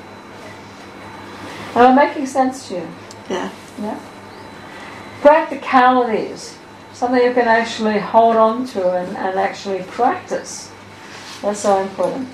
Am I making sense to you? Yeah. Yeah. Practicalities, something you can actually hold on to and, and actually practice. That's so important.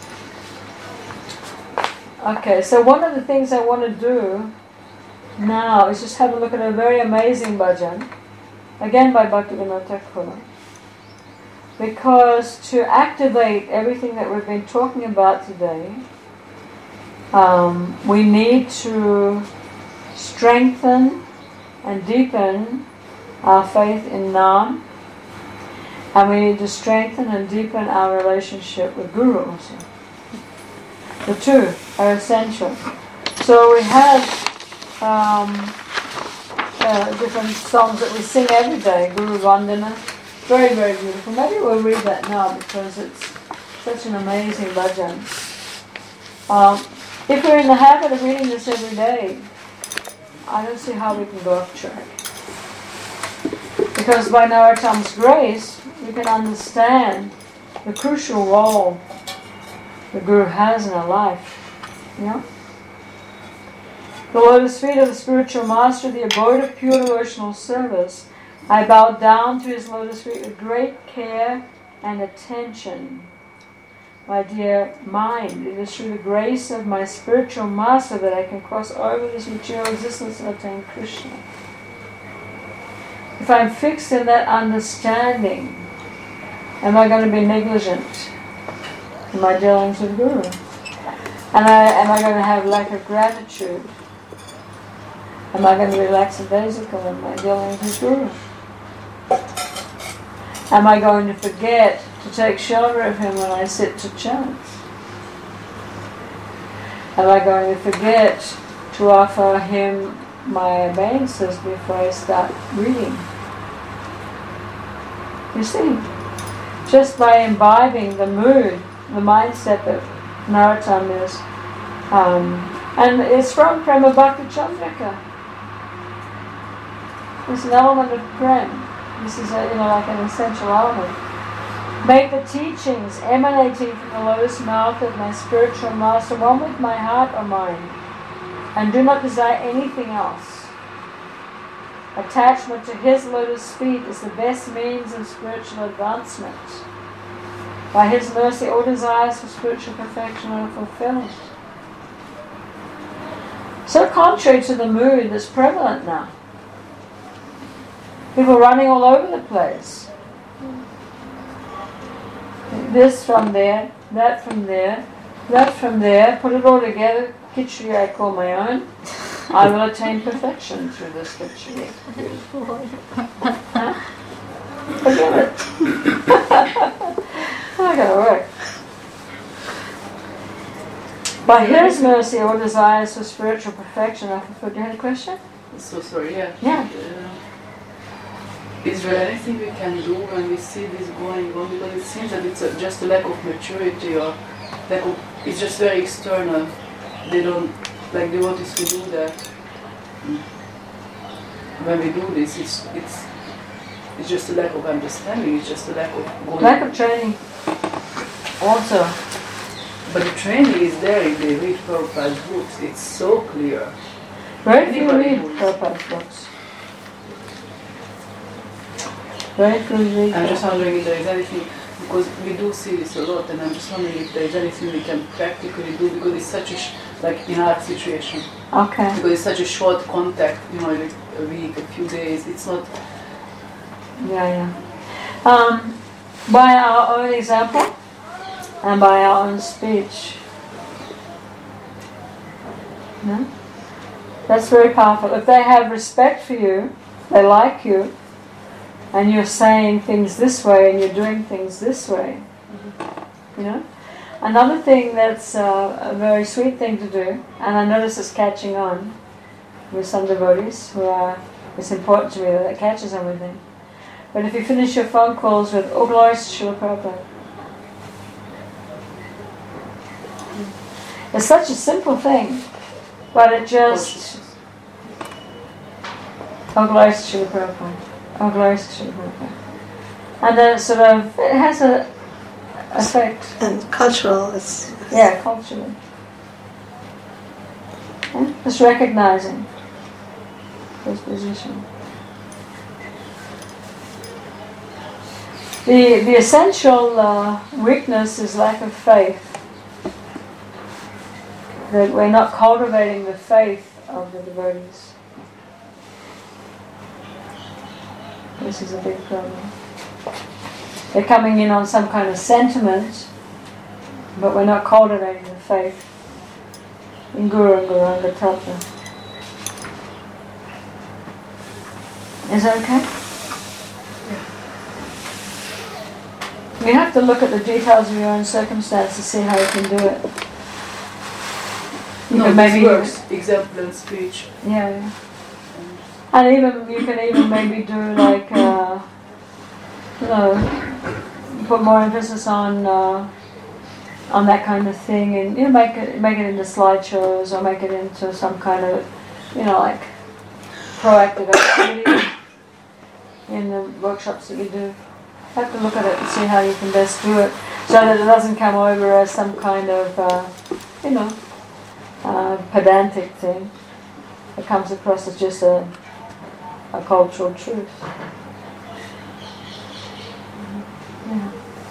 Okay, so one of the things I want to do now is just have a look at a very amazing bhajan, again by Bhaktivinoda Thakur. Because to activate everything that we've been talking about today, um, we need to strengthen and deepen our faith in Nam, and we need to strengthen and deepen our relationship with Guru also. The two are essential. So we have um, uh, different songs that we sing every day, Guru Vandana, very, very beautiful. Maybe we'll read that now because it's such an amazing bhajan. Um, if we're in the habit of reading this every day, I don't see how we can go off track. Because by Narottam's grace, we can understand the crucial role the Guru has in our life. Yeah? The lotus feet of the spiritual master, the abode of pure devotional service, I bow down to his lotus feet with great care and attention. My dear mind, it is through the grace of my spiritual master that I can cross over this material existence and attain Krishna. If I'm fixed in that understanding, am I going to be negligent in my dealings with Guru? And I, am I going to have lack of gratitude? Am I going to be lackadaisical in my dealings with Guru? Am I going to forget to take shelter of him when I sit to chant? Am I going to forget to offer him my obeisances before I start reading? You see, just by imbibing the mood, the mindset that Narottam is, um, and it's from Prema Bhakti Chandrika. It's an element of Prem. This is a, you know, like an essential element. Make the teachings emanating from the lotus mouth of my spiritual master one with my heart or mind, and do not desire anything else. Attachment to his lotus feet is the best means of spiritual advancement. By his mercy, all desires for spiritual perfection are fulfilled. So contrary to the mood that's prevalent now. People running all over the place. This from there, that from there, that from there, put it all together. Khichdi I call my own. I will attain perfection through this ritual. Forget it. Not gonna work. By His mercy, all desires for spiritual perfection are fulfilled. You had a question? So sorry, yeah. Yeah. Uh, is there anything we can do when we see this going on? Because it seems that it's a, just a lack of maturity, or lack of, it's just very external. They don't, like devotees who do that. When we do this, it's it's it's just a lack of understanding. It's just a lack of going. Lack of training. Also. But the training is there if they read Prabhupada's books. It's so clear. Very few Anybody read who is- Prabhupada's books. Very few read. I'm just wondering if there is anything, because we do see this a lot, and I'm just wondering if there is anything we can practically do, because it's such a, sh- like in our situation, Okay. because it's such a short contact, you know, like a week, a few days, it's not, Yeah, yeah. Um, by our own example and by our own speech. No? That's very powerful. If they have respect for you, they like you, and you're saying things this way and you're doing things this way, you know? Another thing that's uh, a very sweet thing to do, and I notice it's catching on with some devotees who are, it's important to me that it catches on with them. But if you finish your phone calls with "Oh, glories to Srila Prabhupada," it's such a simple thing, but it just "Oh, glories to Srila Prabhupada," "Oh, glories to Srila Prabhupada," and then it sort of it has a effect. And cultural is... Yeah, culturally. Yeah? Just recognizing his position. The, the essential uh, weakness is lack of faith. That we're not cultivating the faith of the devotees. This is a big problem. They're coming in on some kind of sentiment, but we're not cultivating the faith in Guru and Gauranga Tattva. Is that okay? You have to look at the details of your own circumstance to see how you can do it. You no, can this maybe works, example and speech. Yeah, yeah. And even you can even maybe do like uh, you know, put more emphasis on uh, on that kind of thing, and you know, make it make it into slideshows or make it into some kind of, you know, like proactive activity in the workshops that you do. You have to look at it and see how you can best do it, so that it doesn't come over as some kind of uh, you know uh, pedantic thing. It comes across as just a a cultural truth. Yeah.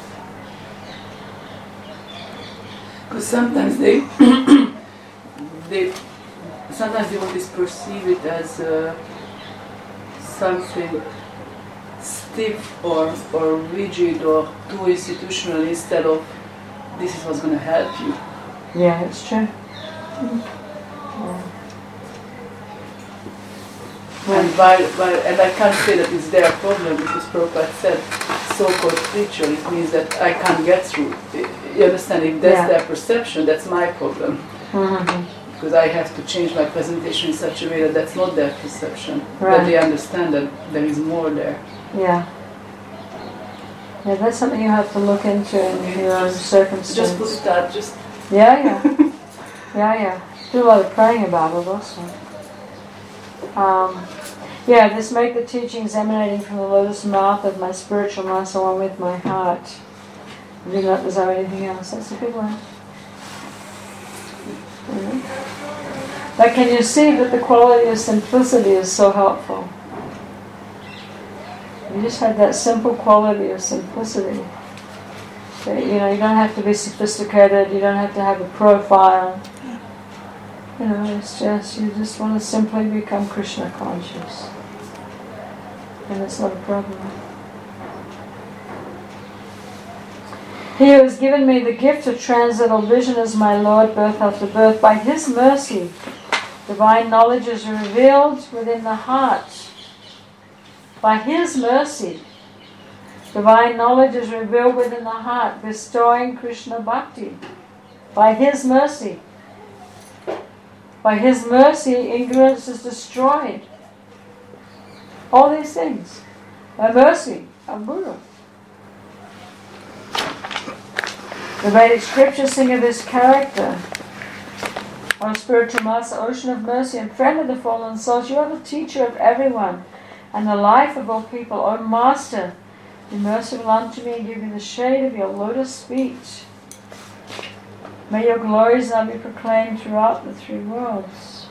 Because sometimes they, they, sometimes they want to perceive it as uh, something stiff or, or rigid or too institutional, instead of this is what's going to help you. Yeah, it's true. Yeah. And while, while, and I can't say that it's their problem, because Prabhupada said so-called spiritual, it means that I can't get through. You understand? If that's Yeah. their perception, that's my problem. Mm-hmm. Because I have to change my presentation in such a way that that's not their perception. Right. That they understand that there is more there. Yeah. Yeah, that's something you have to look into in your own circumstance. Just put it out, just... Yeah, yeah. Yeah, yeah. Do a lot of praying about it also. Um, yeah, this make the teachings emanating from the lotus mouth of my spiritual master one with my heart. I do not desire anything else. That's a good one. Mhm. But can you see that the quality of simplicity is so helpful? You just have that simple quality of simplicity. That, you know, you don't have to be sophisticated, you don't have to have a profile. You know, it's just, you just want to simply become Krishna conscious. And it's not a problem. He who has given me the gift of transcendental vision as my Lord, birth after birth, by His mercy, Divine knowledge is revealed within the heart by His mercy. Divine knowledge is revealed within the heart, bestowing Krishna Bhakti by His mercy. By His mercy, ignorance is destroyed. All these things by mercy of Guru. The Vedic scriptures sing of His character. O spiritual master, ocean of mercy and friend of the fallen souls, you are the teacher of everyone and the life of all people. O master, be merciful unto me and give me the shade of your lotus feet. May your glories now be proclaimed throughout the three worlds.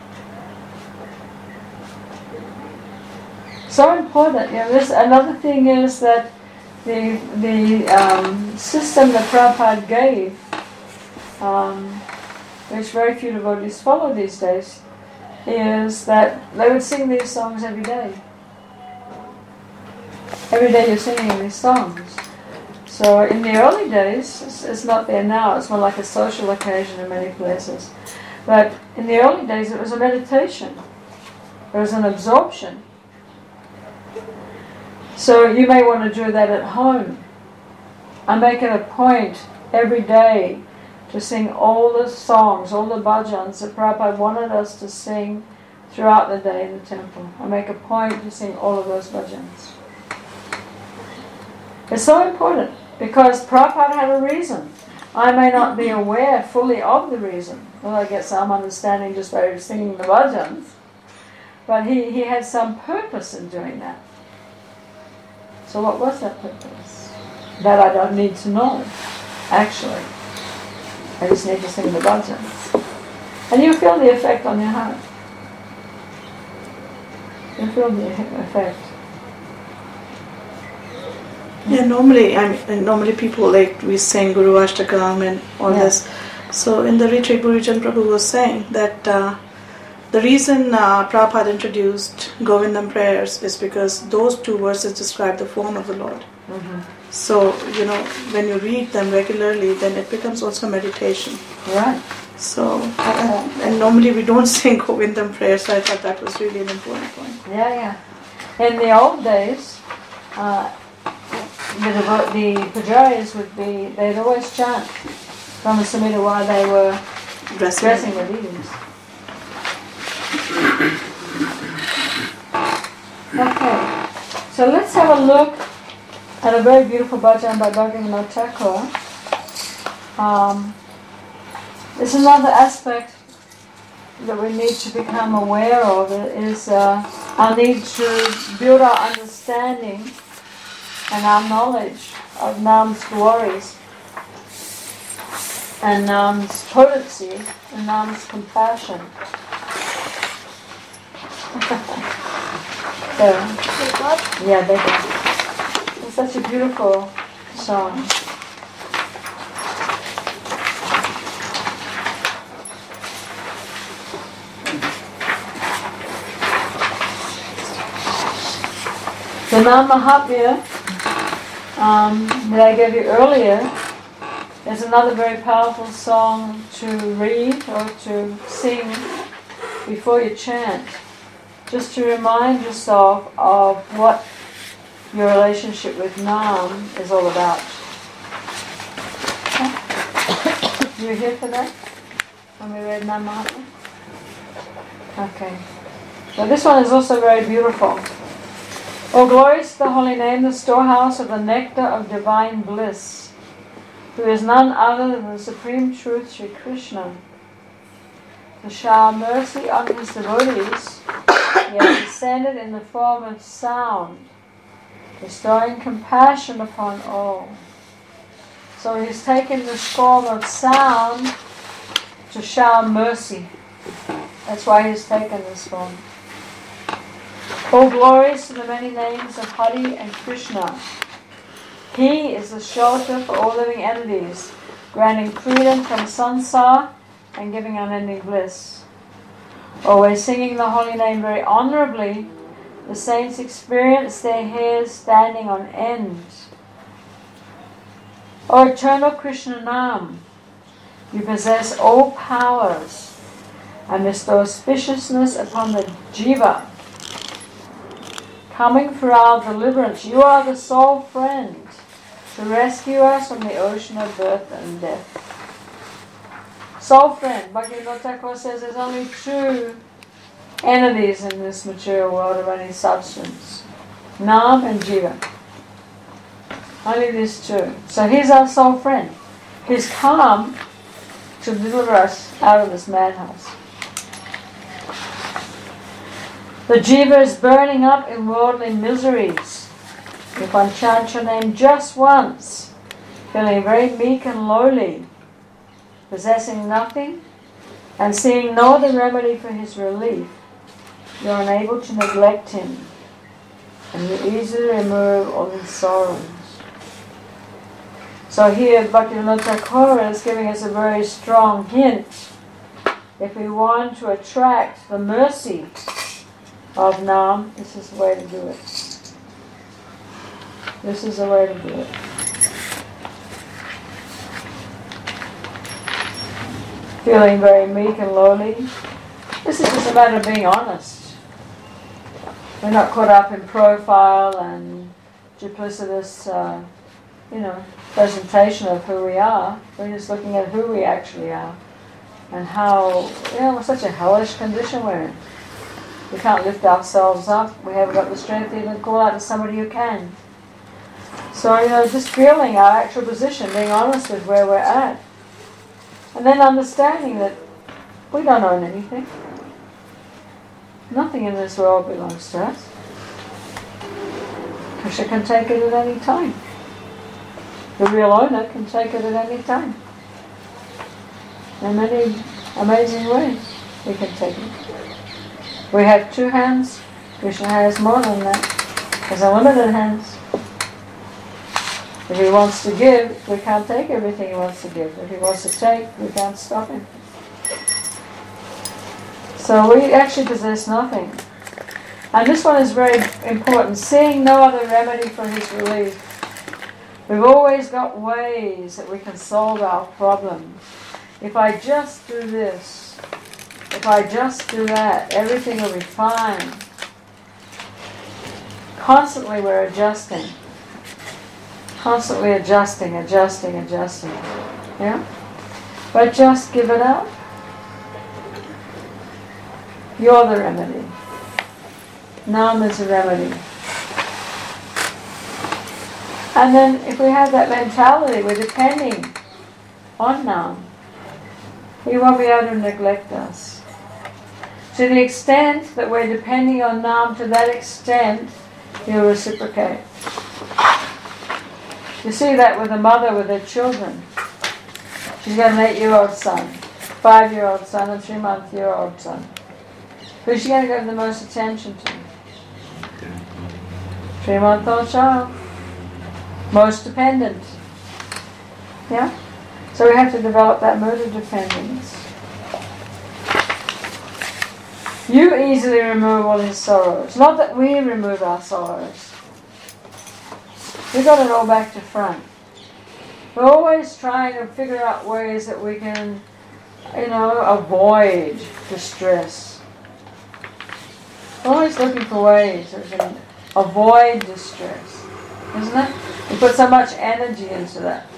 So important. You know, this, another thing is that the the um, system that Prabhupada gave, um, which very few devotees follow these days, is that they would sing these songs every day. Every day you're singing these songs. So in the early days, it's, it's not there now, it's more like a social occasion in many places. But in the early days it was a meditation. It was an absorption. So you may want to do that at home. I make it a point every day to sing all the songs, all the bhajans that Prabhupada wanted us to sing throughout the day in the temple. I make a point to sing all of those bhajans. It's so important because Prabhupada had a reason. I may not be aware fully of the reason. Well, I get some understanding just by singing the bhajans. But he, he had some purpose in doing that. So what was that purpose? That I don't need to know, actually. I just need to sing the bhajans. And you feel the effect on your heart. You feel the effect. Yeah, normally, I mean, normally people like we sing Guru Ashtakam and all Yeah. this. So in the retreat, Gurujan Prabhu was saying that uh, the reason uh, Prabhupada introduced Govindam prayers is because those two verses describe the form of the Lord. Mm-hmm. So, you know, when you read them regularly, then it becomes also meditation. Right. So, uh, and normally we don't sing Govindam prayers, so I thought that was really an important point. Yeah, yeah. In the old days, uh, the, devo- the pujaris would be, they'd always chant from the Samhita while they were Dressing. dressing the deities. Okay, so let's have a look at a very beautiful bhajan by Bhaktivinoda Thakur. Um, there's another aspect that we need to become aware of is uh, our need to build our understanding and our knowledge of Nam's glories and Nam's potency and Nam's compassion. So, yeah, they do. It's such a beautiful song. The Nam Mahatmya um, that I gave you earlier is another very powerful song to read or to sing before you chant, just to remind yourself of what your relationship with Nam is all about. You were here for that? When we read Nam Mahatmya? Okay. So this one is also very beautiful. O glorious to the holy name, the storehouse of the nectar of divine bliss, who is none other than the supreme truth, Sri Krishna. To shower mercy on his devotees, he has descended in the form of sound, bestowing compassion upon all. So he's taken this form of sound to shower mercy. That's why he's taken this form. All glories to the many names of Hari and Krishna. He is the shelter for all living entities, granting freedom from sansar and giving unending bliss. Always singing the holy name very honorably, the saints experience their hairs standing on end. O eternal Krishna Nam, you possess all powers. and bestow auspiciousness upon the jiva. Coming for our deliverance, you are the sole friend to rescue us from the ocean of birth and death. Soul friend, Bhaktivinoda Thakur says there's only two entities in this material world of any substance. Nam and Jiva. Only these two. So he's our soul friend. He's come to deliver us out of this madhouse. The Jiva is burning up in worldly miseries. If one chants your name just once, feeling very meek and lowly, possessing nothing, and seeing no other remedy for his relief, you are unable to neglect him, and you easily remove all his sorrows. So here Bhaktivinoda Thakur is giving us a very strong hint. If we want to attract the mercy of Nam, this is the way to do it. This is the way to do it. Feeling very meek and lowly. This is just a matter of being honest. We're not caught up in profile and duplicitous, uh, you know, presentation of who we are. We're just looking at who we actually are and how, you know, such a hellish condition we're in. We can't lift ourselves up. We haven't got the strength to even call out to somebody who can. So, you know, just feeling our actual position, being honest with where we're at. And then understanding that we don't own anything. Nothing in this world belongs to us. Krishna can take it at any time. The real owner can take it at any time. In many amazing ways we can take it. We have two hands. Krishna has more than that. He has unlimited hands. If he wants to give, we can't take everything he wants to give. If he wants to take, we can't stop him. So we actually possess nothing. And this one is very important. Seeing no other remedy for his relief. We've always got ways that we can solve our problems. If I just do this, if I just do that, everything will be fine. Constantly we're adjusting. Constantly adjusting, adjusting, adjusting. Yeah? But just give it up. You're the remedy. Nam is the remedy. And then if we have that mentality, we're depending on Nam. He won't be able to neglect us. To the extent that we're depending on Nam, to that extent, he'll reciprocate. You see that with a mother with her children. She's got an eight-year-old son, five-year-old son, and three-month-year-old son. Who's she going to give the most attention to? Three-month-old child. Most dependent. Yeah? So we have to develop that mood of dependence. You easily remove all his sorrows. Not that we remove our sorrows. We got it all back to front. We're always trying to figure out ways that we can, you know, avoid distress. We're always looking for ways that we can avoid distress. Isn't it? We put so much energy into that.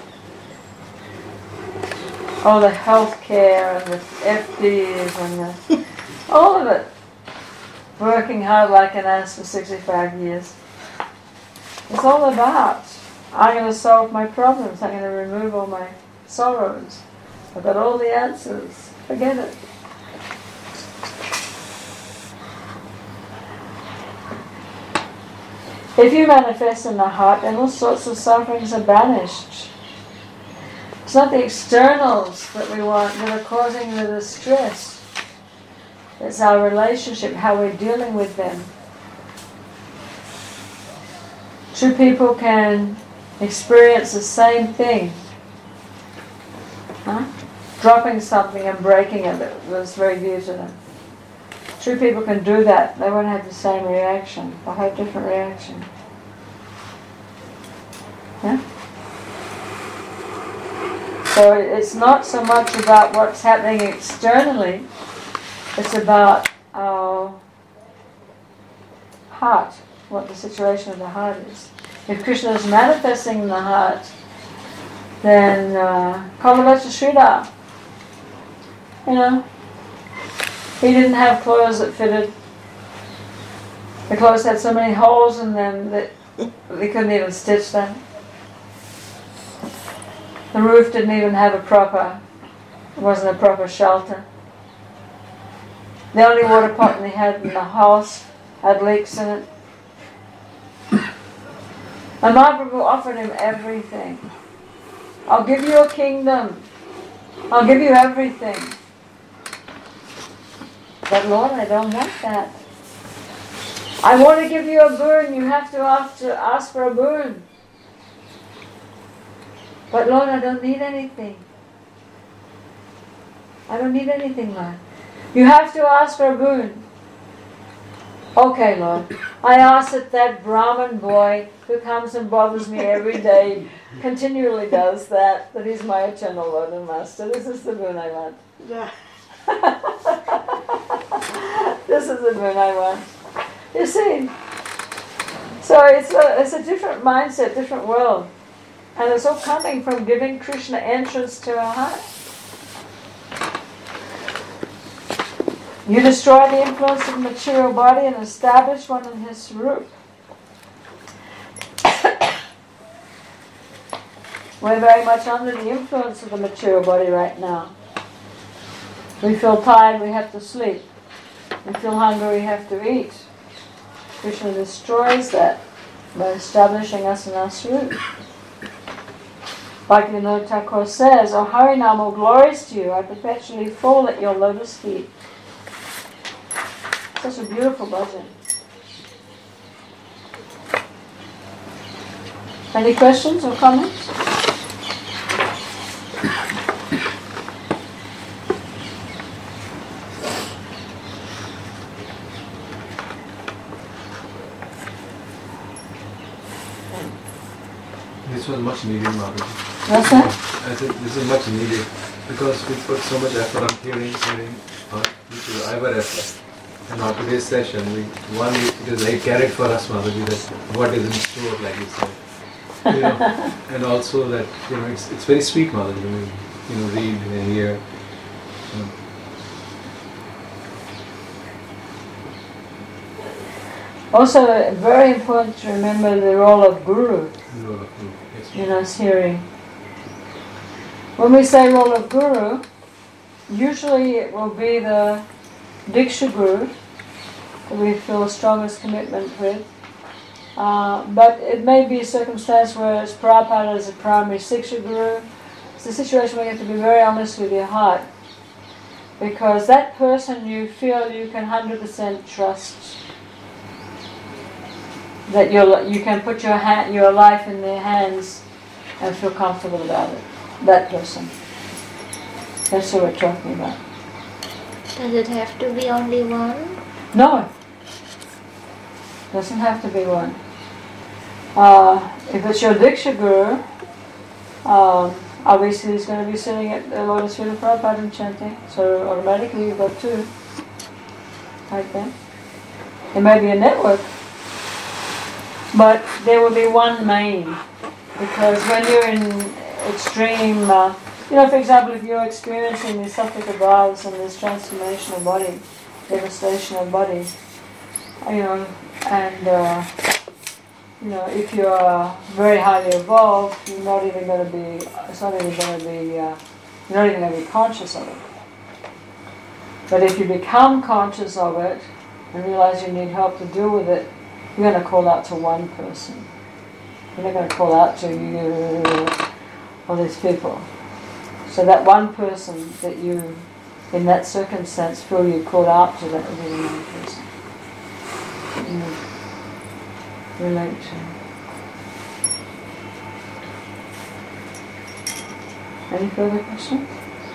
Oh, the health care and the F Ds and the, all of it. Working hard like an ass for sixty-five years. It's all about, I'm going to solve my problems. I'm going to remove all my sorrows. I've got all the answers. Forget it. If you manifest in the heart, then all sorts of sufferings are banished. It's not the externals that we want that are causing the distress. It's our relationship, how we're dealing with them. Two people can experience the same thing. Huh? Dropping something and breaking it that was very dear to them. Two people can do that. They won't have the same reaction. They'll have different reaction. Yeah? So it's not so much about what's happening externally, It's about our heart, what the situation of the heart is. If Krishna is manifesting in the heart, then uh, Kalavacha Sridhar, you know, he didn't have clothes that fitted. The clothes had so many holes in them that they couldn't even stitch them. The roof didn't even have a proper, it wasn't a proper shelter. The only water pot they had in the house had leaks in it. And Mahaprabhu offered him everything. I'll give you a kingdom. I'll give you everything. But Lord, I don't want that. I want to give you a boon. You have to ask, to ask for a boon. But Lord, I don't need anything. I don't need anything, Lord. You have to ask for a boon. Okay, Lord. I ask that that Brahmin boy who comes and bothers me every day, continually does that, that he's my eternal Lord and Master. This is the boon I want. Yeah. This is the boon I want. You see? So it's a, it's a different mindset, different world. And it's all coming from giving Krishna entrance to our heart. You destroy the influence of the material body and establish one in his Swarup. We're very much under the influence of the material body right now. We feel tired, we have to sleep. We feel hungry, we have to eat. Krishna destroys that by establishing us in our Swarup. Bhaktivinoda Thakur says, O Harinam, O glories to you, I perpetually fall at your lotus feet. Such a beautiful bhajan. Any questions or comments? This was much needed, Mataji. What's that? I said this is much needed because we put so much effort on hearing, hearing, uh, which is I effort. And after today's session, we one it is like carried for us, Mataji, that what is in store, like you said. You know, and also that you know it's it's very sweet, Mataji, when we you know read and hear. You know. Also, very important to remember the role of Guru No, no, yes. in us hearing. When we say role of Guru, usually it will be the Diksha Guru that we feel the strongest commitment with. Uh, but it may be a circumstance where it's Prabhupada as a primary Siksha Guru. It's a situation where you have to be very honest with your heart. Because that person you feel you can one hundred percent trust. That you're, you can put your hand, your life in their hands and feel comfortable about it. That person. That's what we're talking about. Does it have to be only one? No. Doesn't have to be one. Uh, if it's your Diksha Guru, um, obviously he's going to be sitting at the Lotus Feet of Prabhupada and chanting. So automatically you've got two. Like that. It may be a network. But there will be one main, because when you're in extreme, uh, you know, for example, if you're experiencing these sattvic bhavs and this transformation of body, devastation of body, you know, and uh, you know, if you're very highly evolved, you're not even going to be, it's not even going to be, uh, you're not even going to be conscious of it. But if you become conscious of it and realize you need help to deal with it, you're going to call out to one person. You're not going to call out to you, all these people. So that one person that you, in that circumstance, feel you called out to, that would be the one person that you relate to. Any further questions?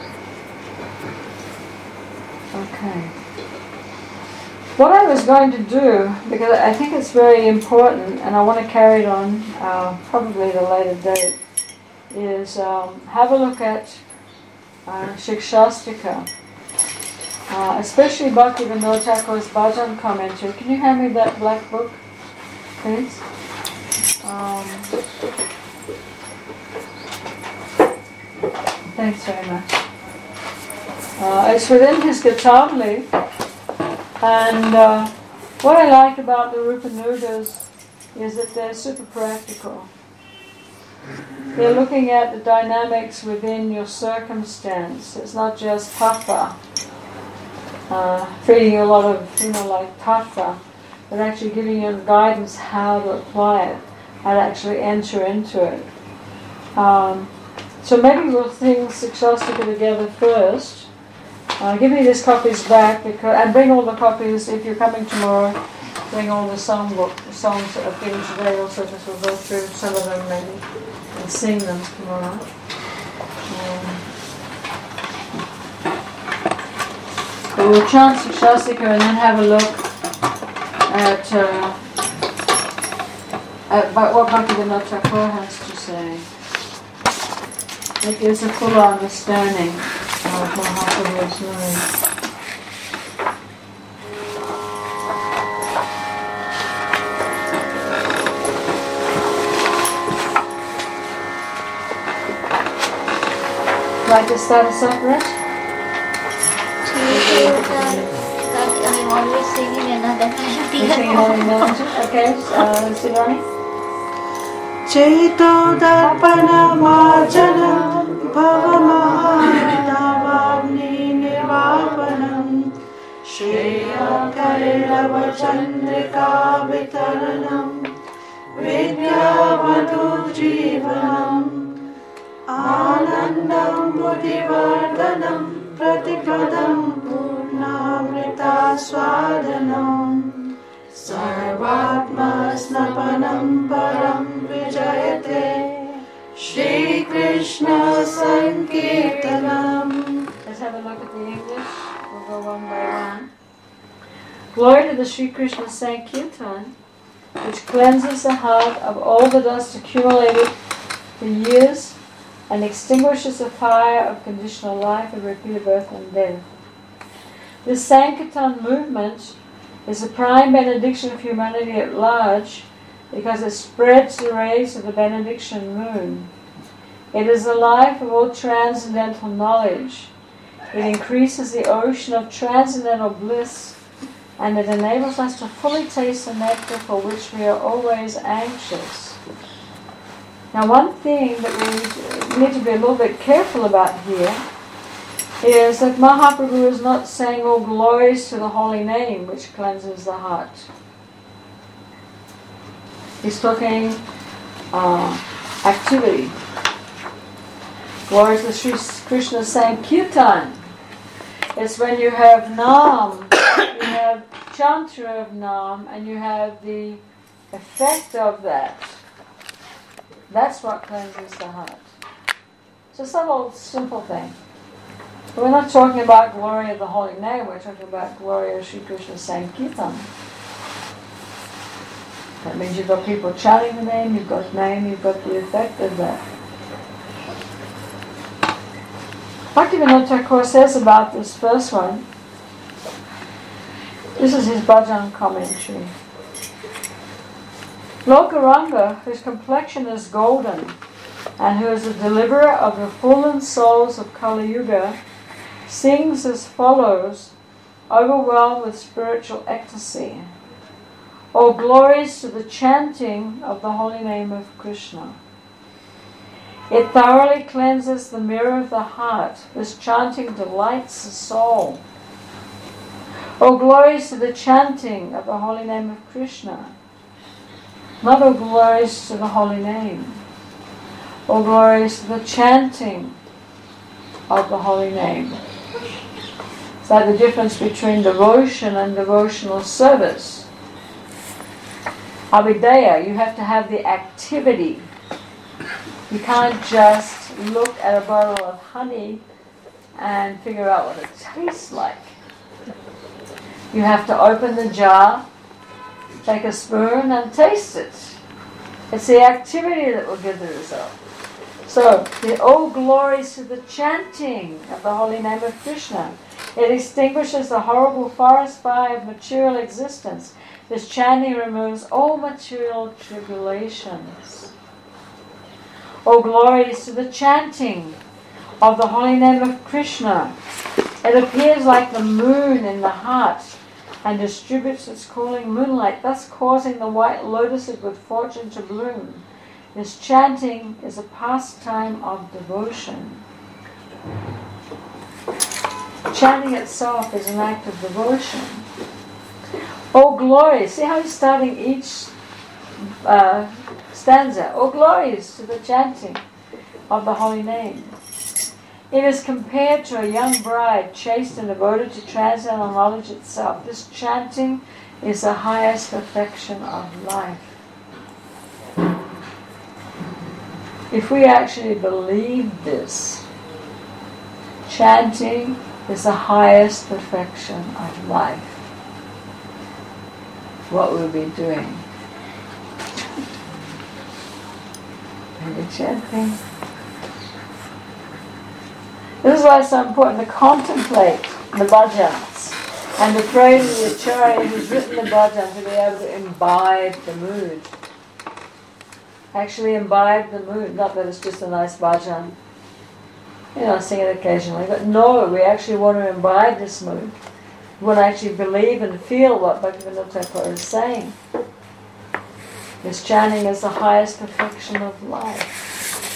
Okay. What I was going to do, because I think it's very important, and I want to carry it on uh, probably at a later date, is um, have a look at uh, Shikshastika. uh, especially Bhaktivinoda Thakur's bhajan commentary. Can you hand me that black book, please? Um, thanks very much. Uh, it's within his Gitanjali, and uh, what I like about the Rupanugas is that they're super practical. They're looking at the dynamics within your circumstance. It's not just tattva, uh, feeding you a lot of, you know, like tattva, but actually giving you guidance how to apply it, how to actually enter into it. Um, so maybe we'll sing Sikshastika together first. Uh, give me these copies back, because, and bring all the copies if you're coming tomorrow. Bring all the song book, the songs that I've given today also, because we'll go through some of them maybe and sing them tomorrow. Um, but we'll chant Sikshastika and then have a look at, uh, at what Bhaktivinoda Thakur has to say. It gives a fuller understanding of Mahaprabhu's knowledge. Like to start us off, Raj? That I'm always singing another melody. Okay, uh, Sivani? Cheto darpana marjana bhavamahadavagni nirvapanam Shreya kailava chandrika vitaranam Vidya vadhu jivanam Anandam buddhivardhanam pratipadam purnamrita swadanam Sarvatma snapanam param vijayate Shri Krishna Sankirtanam. Let's have a look at the English. We'll go one by one. Glory to the Shri Krishna Sankirtan, which cleanses the heart of all the dust accumulated for years and extinguishes the fire of conditional life of repeated birth and death. This Sankirtan movement is the prime benediction of humanity at large because it spreads the rays of the benediction moon. It is the life of all transcendental knowledge. It increases the ocean of transcendental bliss, and it enables us to fully taste the nectar for which we are always anxious. Now, one thing that we need to be a little bit careful about here is that Mahaprabhu is not saying all glories to the holy name which cleanses the heart. He's talking uh, activity. Glory to Sri Krishna Sankirtan. It's when you have Nam, you have chantra of Nam, and you have the effect of that. That's what cleanses the heart. It's a subtle, simple thing. We're not talking about glory of the holy name, we're talking about glory of Sri Krishna Sankirtan. That means you've got people chanting the name, you've got name, you've got the effect of that. Bhaktivinoda Thakur says about this first one, this is his bhajan commentary. Lokaranga, whose complexion is golden, and who is the deliverer of the fallen souls of Kali Yuga, sings as follows, overwhelmed with spiritual ecstasy. All glories to the chanting of the holy name of Krishna. It thoroughly cleanses the mirror of the heart. This chanting delights the soul. All glories to the chanting of the holy name of Krishna. Not all glories to the holy name. All glories to the chanting of the holy name. It's like the difference between devotion and devotional service. Abhidaya, you have to have the activity. You can't just look at a bottle of honey and figure out what it tastes like. You have to open the jar, take a spoon and taste it. It's the activity that will give the result. So, the all glories to the chanting of the holy name of Krishna. It extinguishes the horrible forest fire of material existence. This chanting removes all material tribulations. All glories to the chanting of the holy name of Krishna. It appears like the moon in the heart and distributes its cooling moonlight, thus causing the white lotus of good fortune to bloom. This chanting is a pastime of devotion. Chanting itself is an act of devotion. Oh glories! See how he's starting each uh, stanza. Oh glories to the chanting of the holy name. It is compared to a young bride chaste and devoted to transcendental knowledge itself. This chanting is the highest perfection of life. If we actually believe this, chanting is the highest perfection of life, what we'll be doing. Maybe chanting. This is why it's so important to contemplate the bhajans and to pray to the Acharya who's written the bhajans to be able to imbibe the mood. Actually imbibe the mood, not that it's just a nice bhajan. You know, sing it occasionally, but no, we actually want to imbibe this mood. We want to actually believe and feel what Bhaktivinoda Thakur is saying. This chanting is the highest perfection of life.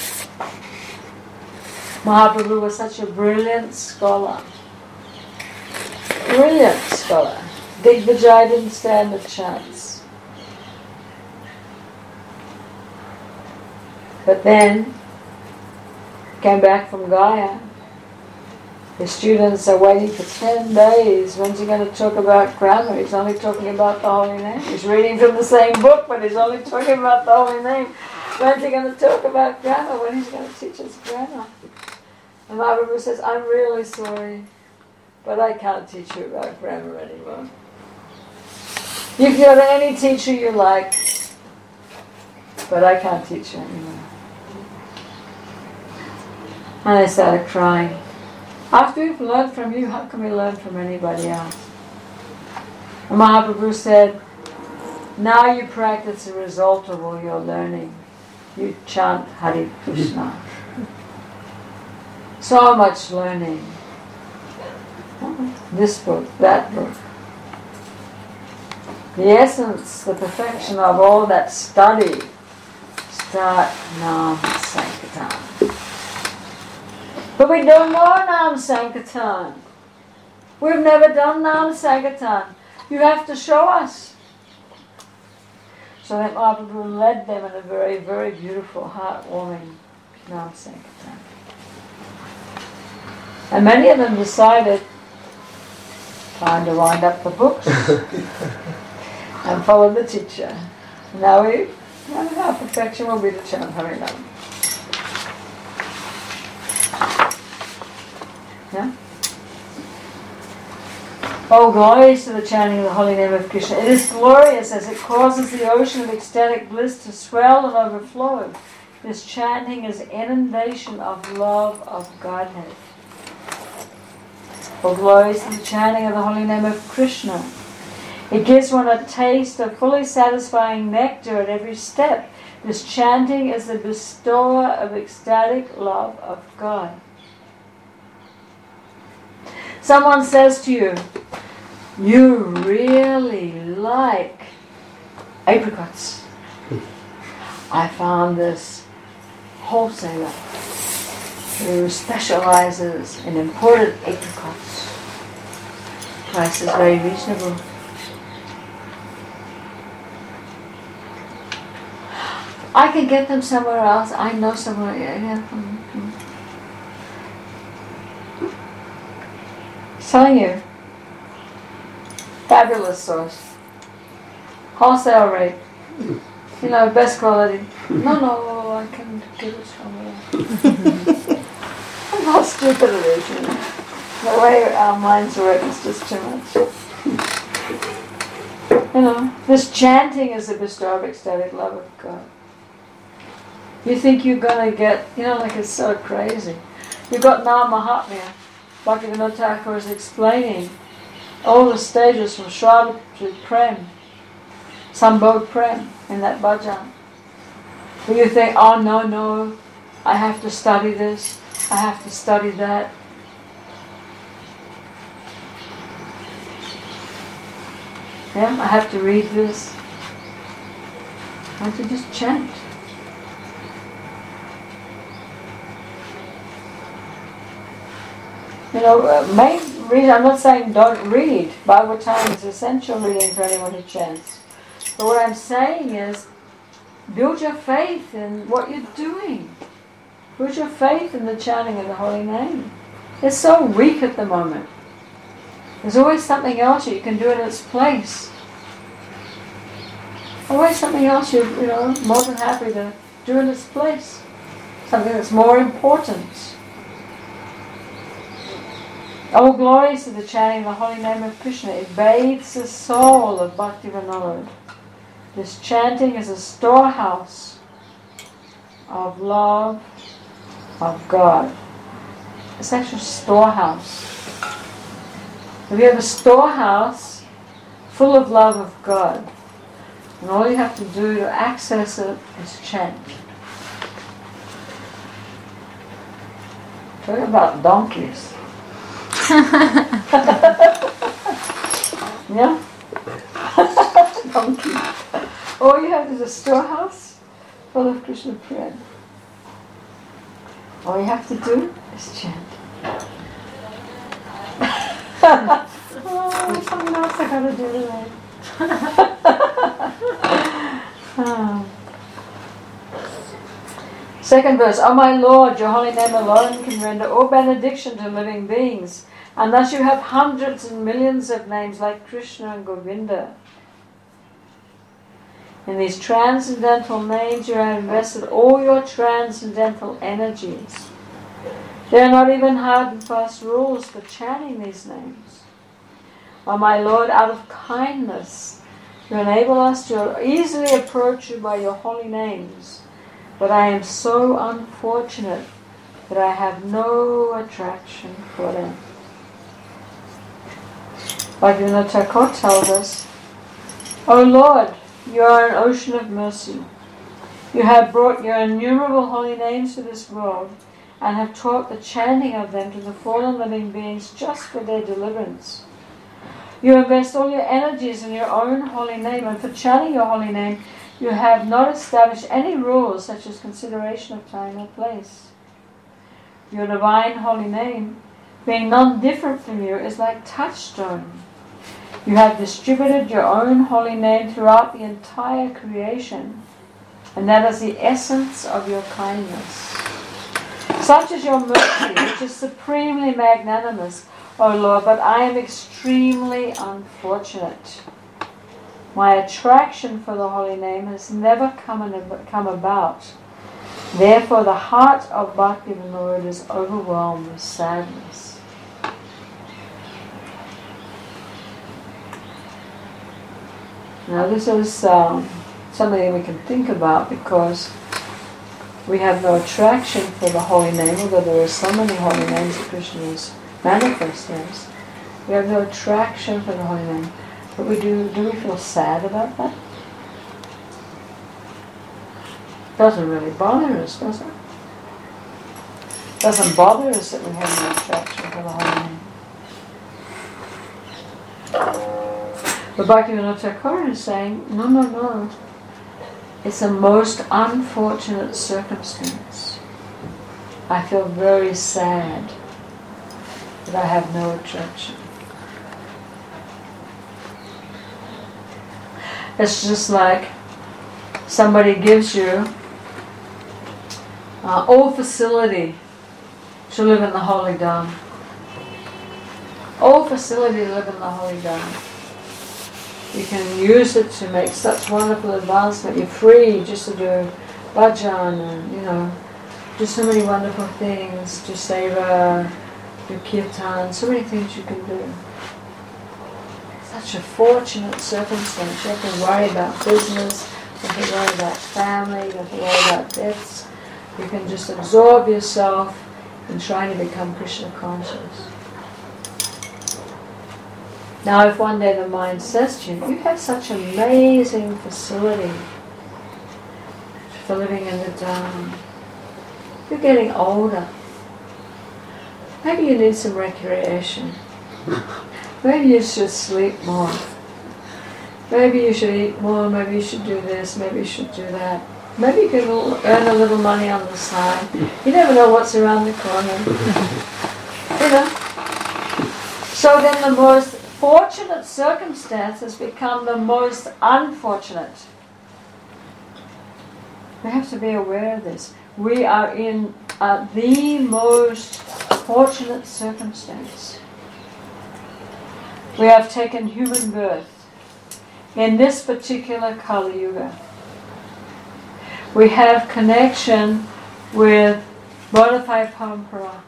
Mahaprabhu was such a brilliant scholar. Brilliant scholar. Digvijay didn't stand a chance. But then, came back from Gaya. The students are waiting for ten days. When's he going to talk about grammar? He's only talking about the holy name. He's reading from the same book, but he's only talking about the holy name. When's he going to talk about grammar? When he's going to teach us grammar? And Mahaprabhu says, I'm really sorry, but I can't teach you about grammar anymore. You can go to any teacher you like, but I can't teach you anymore. And they started crying. After we've learned from you, how can we learn from anybody else? And Mahaprabhu said, now you practice the result of all your learning. You chant Hare Krishna. So much learning. This book, that book. The essence, the perfection of all that study. Start Nam Sankirtan. But we don't know Nam Sankirtan. We've never done Nam Sankirtan. You have to show us. So that Mahaprabhu led them in a very, very beautiful, heartwarming Nam Sankirtan. And many of them decided, time to wind up the books and follow the teacher. Now we, our perfection will be to chant Harinam. Yeah? Oh, glories to the chanting of the holy name of Krishna. It is glorious as it causes the ocean of ecstatic bliss to swell and overflow. This chanting is inundation of love of Godhead. Oh, glories to the chanting of the holy name of Krishna. It gives one a taste of fully satisfying nectar at every step. This chanting is the bestower of ecstatic love of God. Someone says to you, you really like apricots. I found this wholesaler who specializes in imported apricots. Price is very reasonable. I can get them somewhere else. I know somewhere. Yeah, yeah. Telling you, fabulous source, wholesale rate. You know, best quality. No, no, I can get it somewhere. How stupid it is, you know. The way our minds work is just too much. You know, this chanting is the bestower of ecstatic love of God. You think you're going to get, you know, like it's so crazy. You've got Nam Mahatmya. Bhaktivinoda Thakur is explaining all the stages from Shraddha to Prem, Sambodh Prem in that bhajan. But you think, oh no, no, I have to study this, I have to study that. Yeah, I have to read this. I have to just chant. You know, uh, main reason, I'm not saying don't read. Bhagavatam is essential reading for anyone who chants. But what I'm saying is, build your faith in what you're doing. Build your faith in the chanting of the holy name. It's so weak at the moment. There's always something else you can do in its place. Always something else you're, you know, more than happy to do in its place. Something that's more important. All glories to the chanting of the holy name of Krishna. It bathes the soul of Bhaktivinoda. This chanting is a storehouse of love of God. It's actually a storehouse. If you have a storehouse full of love of God, and all you have to do to access it is chant. Talk about donkeys. Yeah? Donkey. All you have is a storehouse full of Krishna Prem. All you have to do is chant. Oh, something else I gotta do tonight. Oh. Second verse. O my Lord, your holy name alone can render all benediction to living beings. And thus you have hundreds and millions of names like Krishna and Govinda. In these transcendental names you have invested all your transcendental energies. There are not even hard and fast rules for chanting these names. O my Lord, out of kindness, you enable us to easily approach you by your holy names. But I am so unfortunate that I have no attraction for them. Bhaktivinoda Thakur tells us, O Lord, you are an ocean of mercy. You have brought your innumerable holy names to this world and have taught the chanting of them to the fallen living beings just for their deliverance. You invest all your energies in your own holy name, and for chanting your holy name, you have not established any rules such as consideration of time or place. Your divine holy name, being none different from you, is like touchstone. You have distributed your own holy name throughout the entire creation, and that is the essence of your kindness. Such is your mercy, which is supremely magnanimous, O Lord, but I am extremely unfortunate. My attraction for the holy name has never come, come about. Therefore the heart of Bhaktivinoda is overwhelmed with sadness. Now this is um, something we can think about, because we have no attraction for the holy name, although there are so many holy names that Krishna is manifest as. We have no attraction for the holy name. But we do, do we feel sad about that? Doesn't really bother us, does it? Doesn't bother us that we have no attraction for the holy name. But Bhaktivinoda Thakur is saying, no, no, no. It's a most unfortunate circumstance. I feel very sad that I have no attraction. It's just like somebody gives you uh, all facility to live in the Holy Dham. All facility to live in the Holy Dham. You can use it to make such wonderful advancement. You're free just to do bhajan and, you know, do so many wonderful things, do seva, do kirtan, so many things you can do. Such a fortunate circumstance. You have to worry about business, you have to worry about family, you have to worry about debts, You can just absorb yourself in trying to become Krishna conscious. Now if one day the mind says to you, you have such amazing facility for living in the Dharma. You're getting older. Maybe you need some recreation. Maybe you should sleep more. Maybe you should eat more, maybe you should do this, maybe you should do that. Maybe you can earn a little money on the side. You never know what's around the corner. You know? So then the most fortunate circumstances become the most unfortunate. We have to be aware of this. We are in uh, the most fortunate circumstance. We have taken human birth in this particular Kali Yuga. We have connection with bona fide parampara.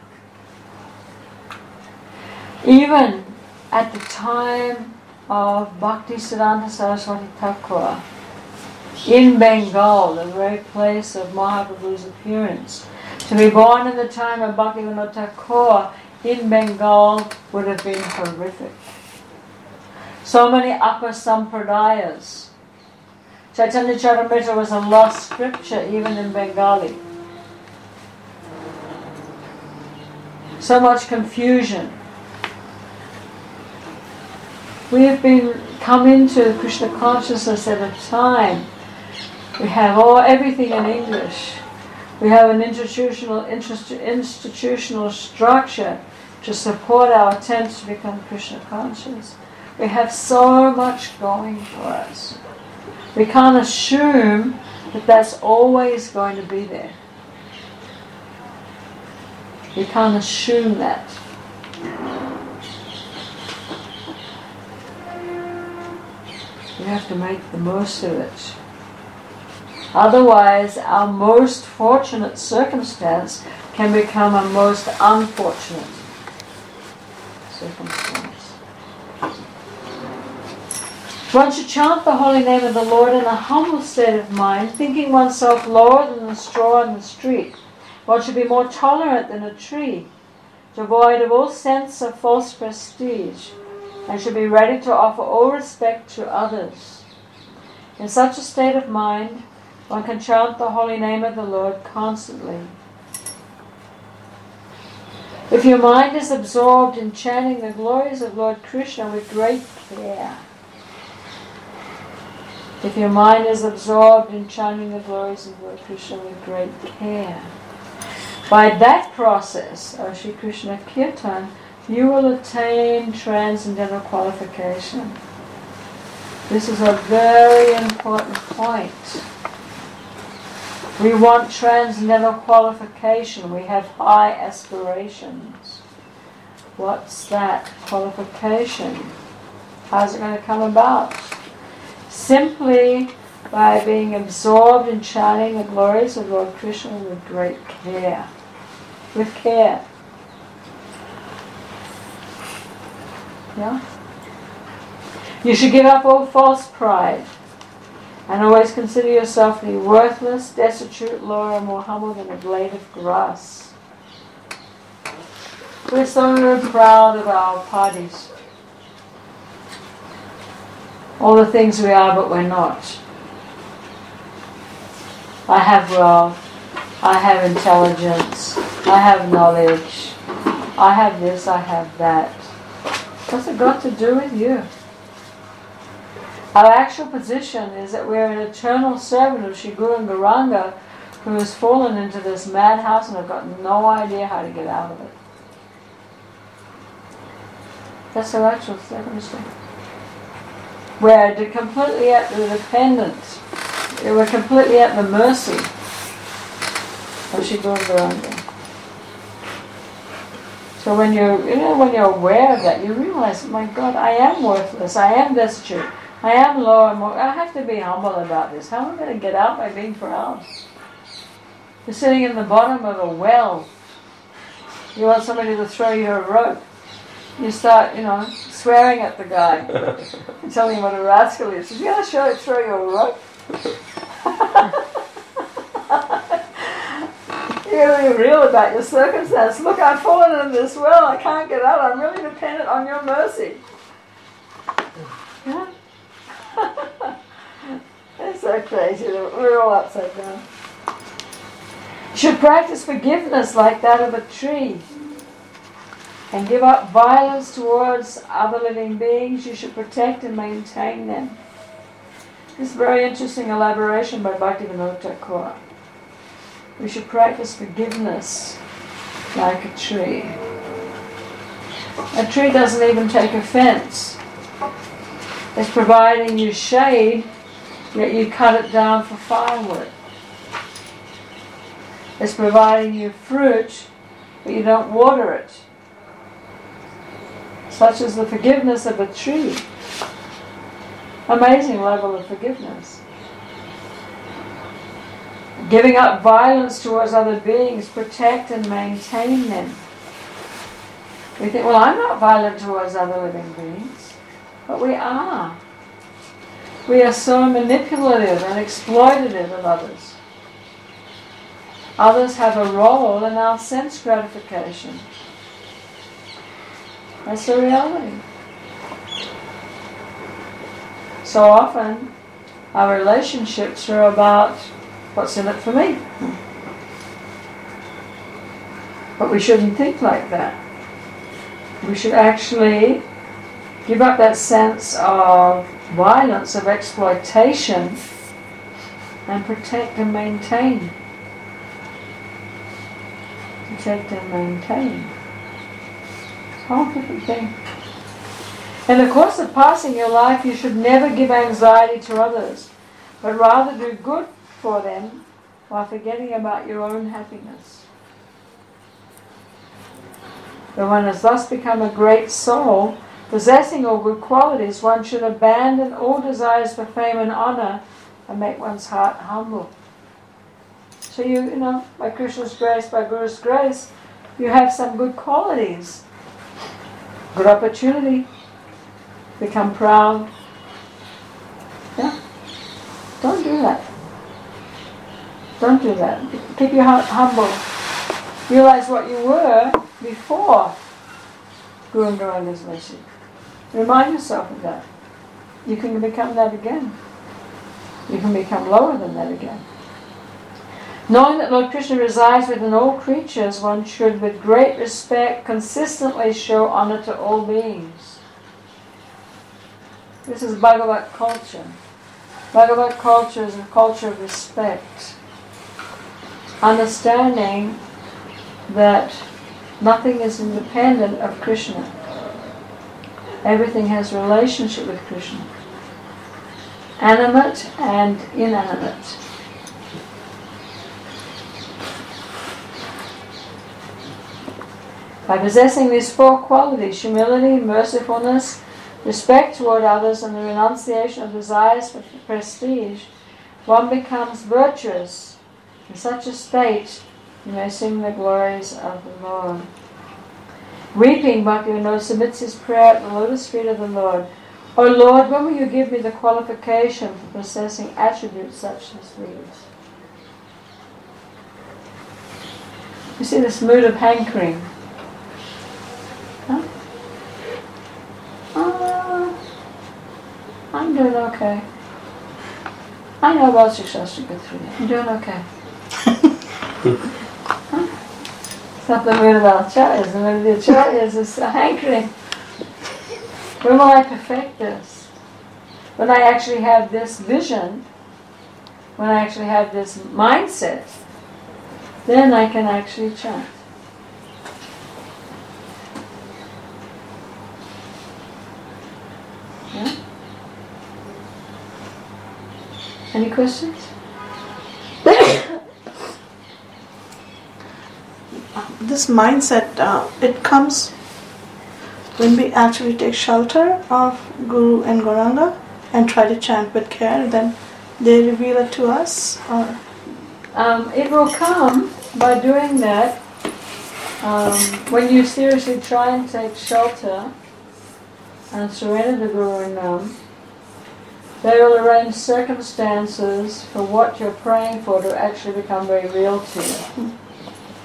Even at the time of Bhaktisiddhanta Saraswati Thakur, in Bengal, the very place of Mahaprabhu's appearance, to be born in the time of Bhaktivinoda Thakur in Bengal would have been horrific. So many upper sampradayas. Chaitanya Charitamrita was a lost scripture even in Bengali. So much confusion. We have been come into Krishna consciousness at a time. We have all everything in English. We have an institutional institutional structure to support our attempts to become Krishna conscious. We have so much going for us. We can't assume that that's always going to be there. We can't assume that. We have to make the most of it. Otherwise, our most fortunate circumstance can become a most unfortunate circumstance. One should chant the holy name of the Lord in a humble state of mind, thinking oneself lower than the straw in the street. One should be more tolerant than a tree, devoid of all sense of false prestige, and should be ready to offer all respect to others. In such a state of mind, one can chant the holy name of the Lord constantly. If your mind is absorbed in chanting the glories of Lord Krishna with great care, if your mind is absorbed in chanting the glories of Lord Krishna with great care, by that process of Shri Krishna Kirtan, you will attain transcendental qualification. This is a very important point. We want transcendental qualification. We have high aspirations. What's that qualification? How's it going to come about? Simply by being absorbed in chanting the glories of Lord Krishna with great care. With care. Yeah? You should give up all false pride and always consider yourself to be worthless, destitute, lower, and more humble than a blade of grass. We're so proud of our parties. All the things we are, but we're not. I have wealth. I have intelligence. I have knowledge. I have this, I have that. What's it got to do with you? Our actual position is that we're an eternal servant of Shri Guru and Gauranga who has fallen into this madhouse and have got no idea how to get out of it. That's our actual circumstance. We're completely at the dependence. We're completely at the mercy of Shri Guru and Gauranga. So when you're, you know, when you're aware of that, you realize, my God, I am worthless. I am destitute. I am low. I'm, I have to be humble about this. How am I going to get out by being proud? You're sitting in the bottom of a well. You want somebody to throw you a rope. You start, you know, swearing at the guy, telling him what a rascal he is. He's going to show, throw you a rope. really real about your circumstance. Look, I've fallen in this well. I can't get out. I'm really dependent on your mercy. Yeah? It's so crazy. We're all upside down. You should practice forgiveness like that of a tree. And give up violence towards other living beings. You should protect and maintain them. This is a very interesting elaboration by Bhaktivinoda Thakur. We should practice forgiveness like a tree. A tree doesn't even take offense. It's providing you shade, yet you cut it down for firewood. It's providing you fruit, but you don't water it. Such is the forgiveness of a tree. Amazing level of forgiveness. Giving up violence towards other beings, protect and maintain them. We think, well, I'm not violent towards other living beings. But we are. We are so manipulative and exploitative of others. Others have a role in our sense gratification. That's the reality. So often, our relationships are about what's in it for me. But we shouldn't think like that. We should actually give up that sense of violence, of exploitation, and protect and maintain. Protect and maintain. It's a whole different thing. In the course of passing your life, you should never give anxiety to others, but rather do good for them while forgetting about your own happiness. When one has thus become a great soul, possessing all good qualities, one should abandon all desires for fame and honor and make one's heart humble. So you, you know, by Krishna's grace, by Guru's grace, you have some good qualities. Good opportunity. Become proud. Yeah? Don't do that. Don't do that. Keep your heart humble. Realize what you were before Guru and Gauranga's message. Remind yourself of that. You can become that again. You can become lower than that again. Knowing that Lord Krishna resides within all creatures, one should with great respect consistently show honor to all beings. This is Bhagavat culture. Bhagavat culture is a culture of respect. Understanding that nothing is independent of Krishna. Everything has relationship with Krishna. Animate and inanimate. By possessing these four qualities, humility, mercifulness, respect toward others, and the renunciation of desires for prestige, one becomes virtuous. In such a state, you may sing the glories of the Lord. Weeping, Bhaktivinoda submits his prayer at the lotus feet of the Lord. O Lord, when will you give me the qualification for possessing attributes such as these? You see this mood of hankering. Huh? Uh, I'm doing okay. I know about Shikshastra Guthri. I'm doing okay. Huh? It's not the mood of our acharyas. The mood of the acharyas is a hankering. When will I perfect this? When I actually have this vision, when I actually have this mindset, then I can actually chant. Yeah? Any questions? This mindset, uh, it comes when we actually take shelter of Guru and Gauranga and try to chant with care, then they reveal it to us? Or? Um, it will come by doing that. Um, when you seriously try and take shelter and surrender to Guru and Nam, they will arrange circumstances for what you're praying for to actually become very real to you.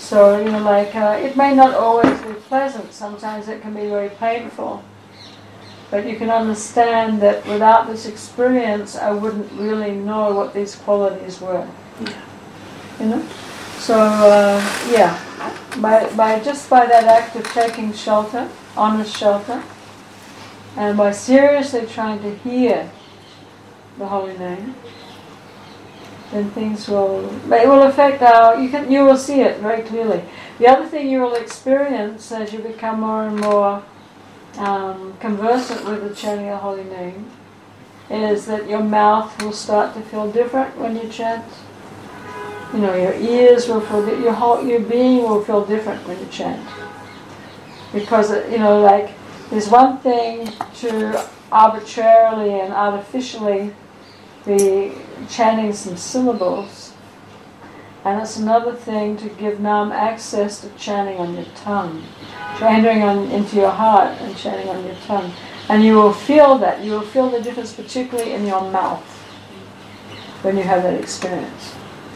So, you know, like, uh, it may not always be pleasant. Sometimes it can be very painful. But you can understand that without this experience, I wouldn't really know what these qualities were. Yeah. You know? So, uh, yeah, by, by just by that act of taking shelter, honest shelter, and by seriously trying to hear the holy name, then things will, it will affect our, you can, you will see it very clearly. The other thing you will experience as you become more and more um, conversant with the chanting of the holy name is that your mouth will start to feel different when you chant. You know, your ears will feel, your whole, your being will feel different when you chant. Because, you know, like, there's one thing to arbitrarily and artificially be chanting some syllables, and it's another thing to give Nam access to chanting on your tongue, entering on, into your heart and chanting on your tongue. And you will feel that, you will feel the difference particularly in your mouth when you have that experience.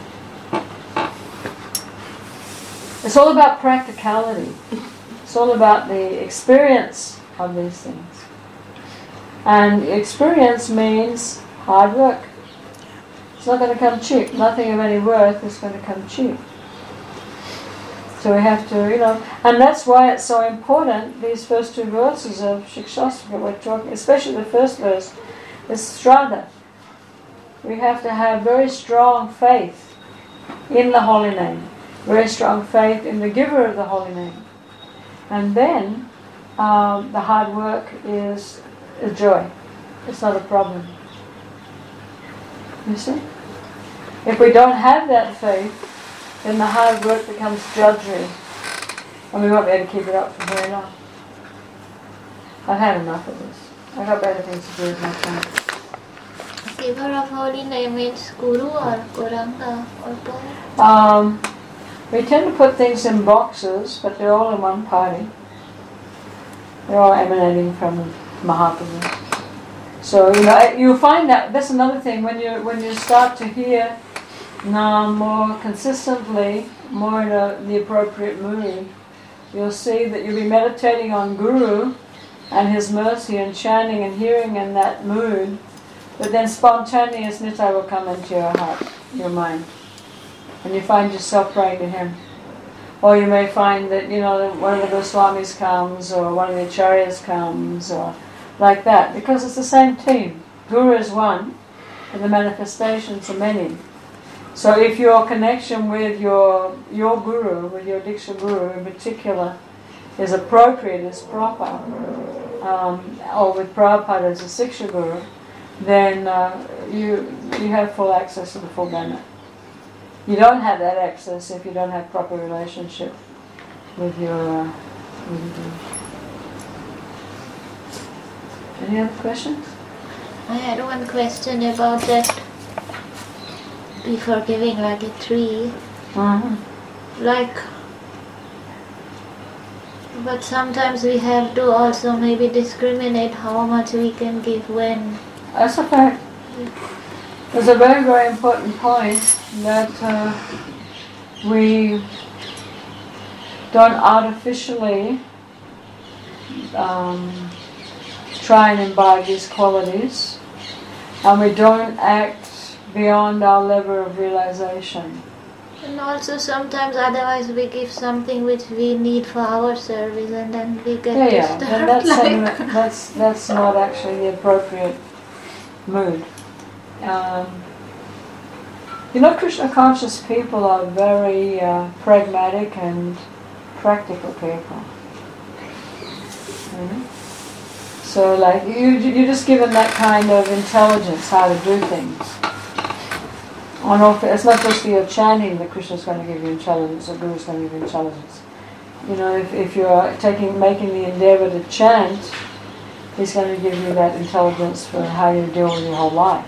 It's all about practicality. It's all about the experience of these things. And experience means hard work. It's not going to come cheap. Nothing of any worth is going to come cheap. So we have to, you know, and that's why it's so important, these first two verses of Shikshastra we're talking, especially the first verse, is Shraddha. We have to have very strong faith in the holy name. Very strong faith in the giver of the holy name. And then um, the hard work is a joy. It's not a problem. You see? If we don't have that faith, then the hard work becomes drudgery. And we won't be able to keep it up for very long. I've had enough of this. I've got better things to do with my time. Giver of holy name means Guru or Gauranga or both? Um, we tend to put things in boxes, but they're all in one party. They're all emanating from Mahaprabhu. So, you know, you find that, that's another thing, when you when you start to hear Nam more consistently, more in a, the appropriate mood, you'll see that you'll be meditating on Guru and his mercy and chanting and hearing in that mood, but then spontaneous Nittai will come into your heart, your mind, and you find yourself praying to him. Or you may find that, you know, one of the Goswamis comes, or one of the Acharyas comes, or like that, because it's the same team. Guru is one, and the manifestations are many. So if your connection with your your Guru, with your Diksha Guru in particular, is appropriate, is proper, um, or with Prabhupada as a Siksha Guru, then uh, you you have full access to the full benefit. You don't have that access if you don't have proper relationship with your uh, with your Guru. Any other questions? I had one question about that. Before giving like a tree, Uh-huh. like, but sometimes we have to also maybe discriminate how much we can give when. That's a fact. There's a very, very important point that uh, we don't artificially um, try and imbibe these qualities, and we don't act beyond our level of realization. And also sometimes otherwise we give something which we need for our service and then we get Yeah, yeah. disturbed. Then that's, something like, that, that's that's not actually the appropriate mood. Um, you know, Krishna conscious people are very uh, pragmatic and practical people. Mhm. So, like you, you're just given that kind of intelligence how to do things. On all, it's not just your chanting that Krishna's going to give you intelligence, or Guru's going to give you intelligence. You know, if, if you're taking, making the endeavor to chant, he's going to give you that intelligence for how you deal with your whole life.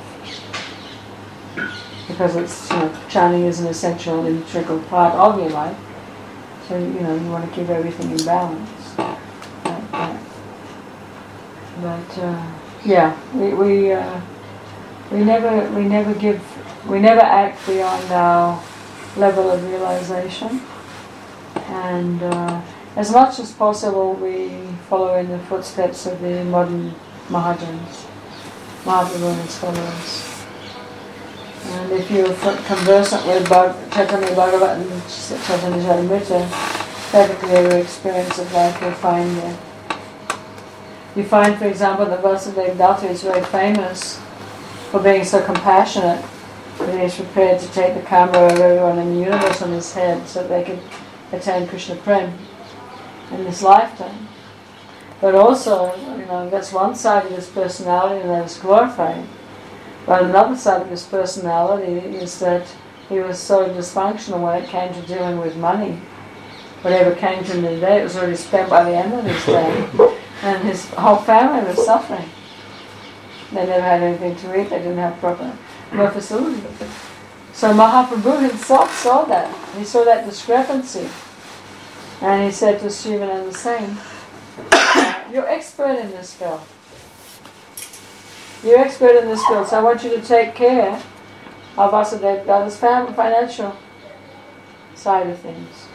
Because it's, you know, chanting is an essential, integral part of your life. So, you know, you want to keep everything in balance. Like that. But, uh, yeah, we, we, uh, we never, we never give, we never act beyond our level of realization. And uh, as much as possible, we follow in the footsteps of the modern Mahajans, Mahaprabhu and his followers. And if you're conversant with Bhag- Chaitanya Bhagavat and Chaitanya Charitamrita, perfectly every experience of life you'll find there. You find, for example, that Vasudeva Datta is very famous for being so compassionate that he's prepared to take the camera of everyone in the universe on his head so that they could attain Krishna Prem in this lifetime. But also, you know, that's one side of his personality, and that is glorifying. But another side of his personality is that he was so dysfunctional when it came to dealing with money. Whatever came to him in the day, it was already spent by the end of his day. And his whole family was suffering. They never had anything to eat, they didn't have proper no facility. So Mahaprabhu himself saw that. He saw that discrepancy. And he said to Shivananda Singh, you're expert in this field. You're expert in this field, so I want you to take care of Vasudeva Datta's family financial side of things.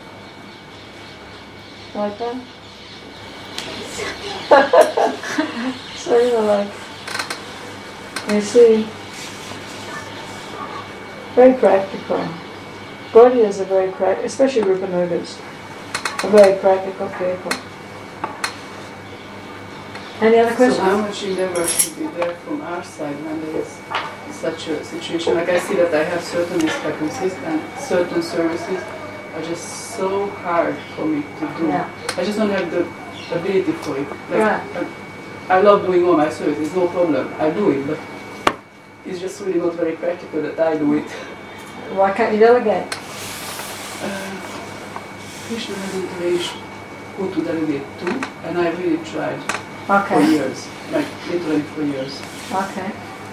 Like that? So, you know, like, you see, very practical. Gaudiyas are very practical, especially Rupanugas, are very practical people. Any other questions? So how much endeavor should be there from our side when there is such a situation? Like I see that I have certain discrepancies and certain services are just so hard for me to do. Yeah. I just don't have the ability for it. Like, Right. I, I love doing all my services, it's no problem. I do it, but it's just really not very practical that I do it. Why can't you delegate? Uh, Krishna hasn't arranged who to delegate to, and I really tried. For Okay. years, like literally for years. Okay.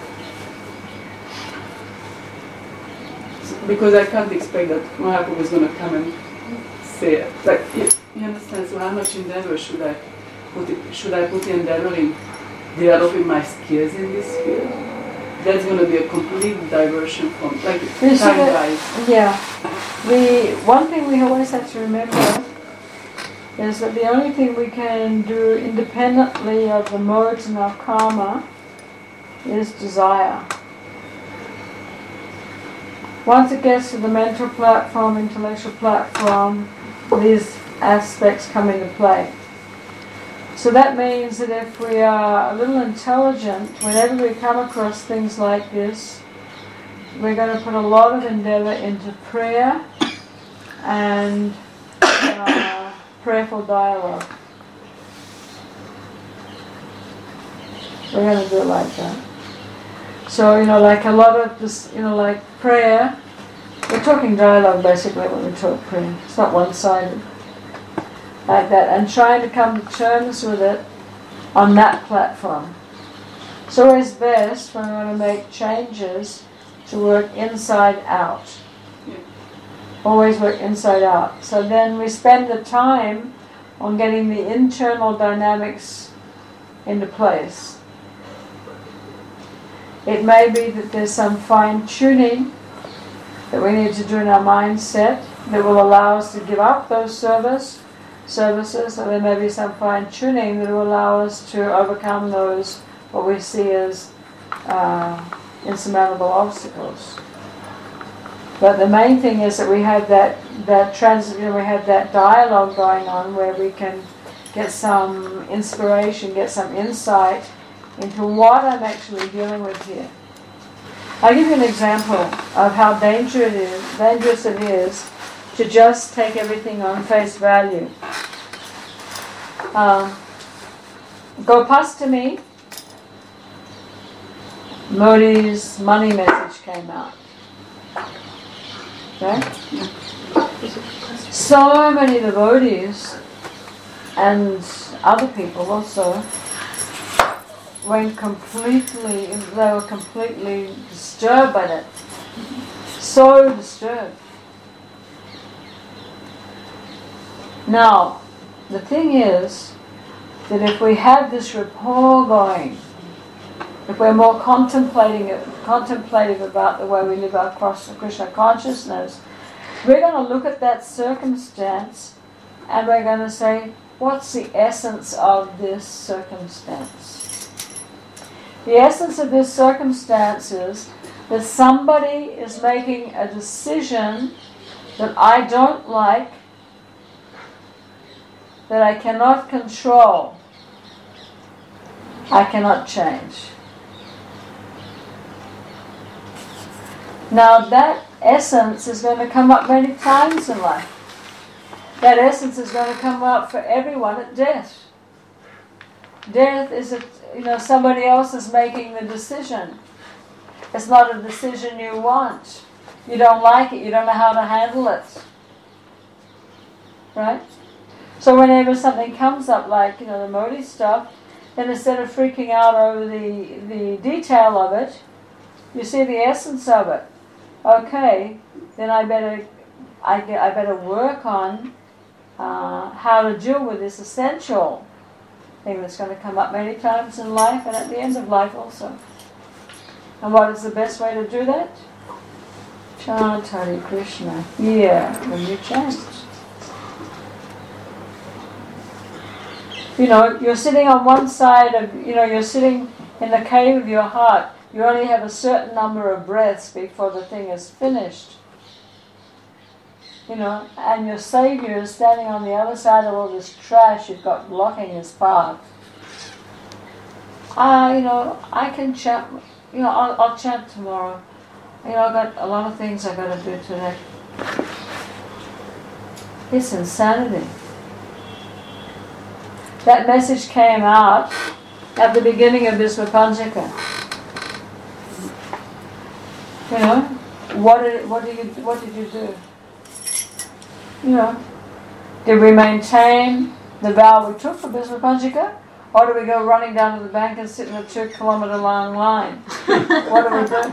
So, because I can't expect that Mahaprabhu is going to come and say it. Like, you, you understand, so how much endeavor should I put it, should I put endeavor in developing my skills in this field? That's going to be a complete diversion from, like, You see that- time-wise. Yeah. The one thing we always have to remember is that the only thing we can do independently of the modes in our karma is desire. Once it gets to the mental platform, intellectual platform, these aspects come into play. So that means that if we are a little intelligent, whenever we come across things like this, we're going to put a lot of endeavor into prayer and uh, prayerful dialogue. We're going to do it like that. So, you know, like a lot of this, you know, like prayer, we're talking dialogue basically when we talk prayer. It's not one-sided. Like that. And trying to come to terms with it on that platform. It's always best when we want to make changes to work inside out. Always work inside out. So then we spend the time on getting the internal dynamics into place. It may be that there's some fine tuning that we need to do in our mindset that will allow us to give up those service, services, or there may be some fine tuning that will allow us to overcome those, what we see as uh, insurmountable obstacles. But the main thing is that we have that that trans, you know, we have that dialogue going on where we can get some inspiration, get some insight into what I'm actually dealing with here. I'll give you an example of how dangerous it is, dangerous it is to just take everything on face value. Um, Gopastami, Modi's money message came out. Okay? So many devotees and other people also went completely, they were completely disturbed by that. So disturbed. Now, the thing is that if we have this rapport going, if we're more contemplating it, contemplative about the way we live our Krishna consciousness, we're going to look at that circumstance and we're going to say, what's the essence of this circumstance? The essence of this circumstance is that somebody is making a decision that I don't like, that I cannot control, I cannot change. Now that essence is going to come up many times in life. That essence is going to come up for everyone at death. Death is, a, you know, somebody else is making the decision. It's not a decision you want. You don't like it. You don't know how to handle it. Right? So whenever something comes up like, you know, the Modi stuff, then instead of freaking out over the, the detail of it, you see the essence of it. Okay, then I better, I, I better work on uh, how to deal with this essential thing that's going to come up many times in life and at the end of life also. And what is the best way to do that? Chant Hare Krishna. Here, when you chant. You know, you're sitting on one side of, you know, you're sitting in the cave of your heart. You only have a certain number of breaths before the thing is finished. You know, and your Savior is standing on the other side of all this trash you've got blocking his path. Ah, you know, I can chant, you know, I'll, I'll chant tomorrow. You know, I've got a lot of things I've got to do today. It's insanity. That message came out at the beginning of Visvapanchaka. You know, what did what did you what did you do? You know, did we maintain the vow we took for Visvapanchaka, or do we go running down to the bank and sit in a two kilometre long line? What do we do?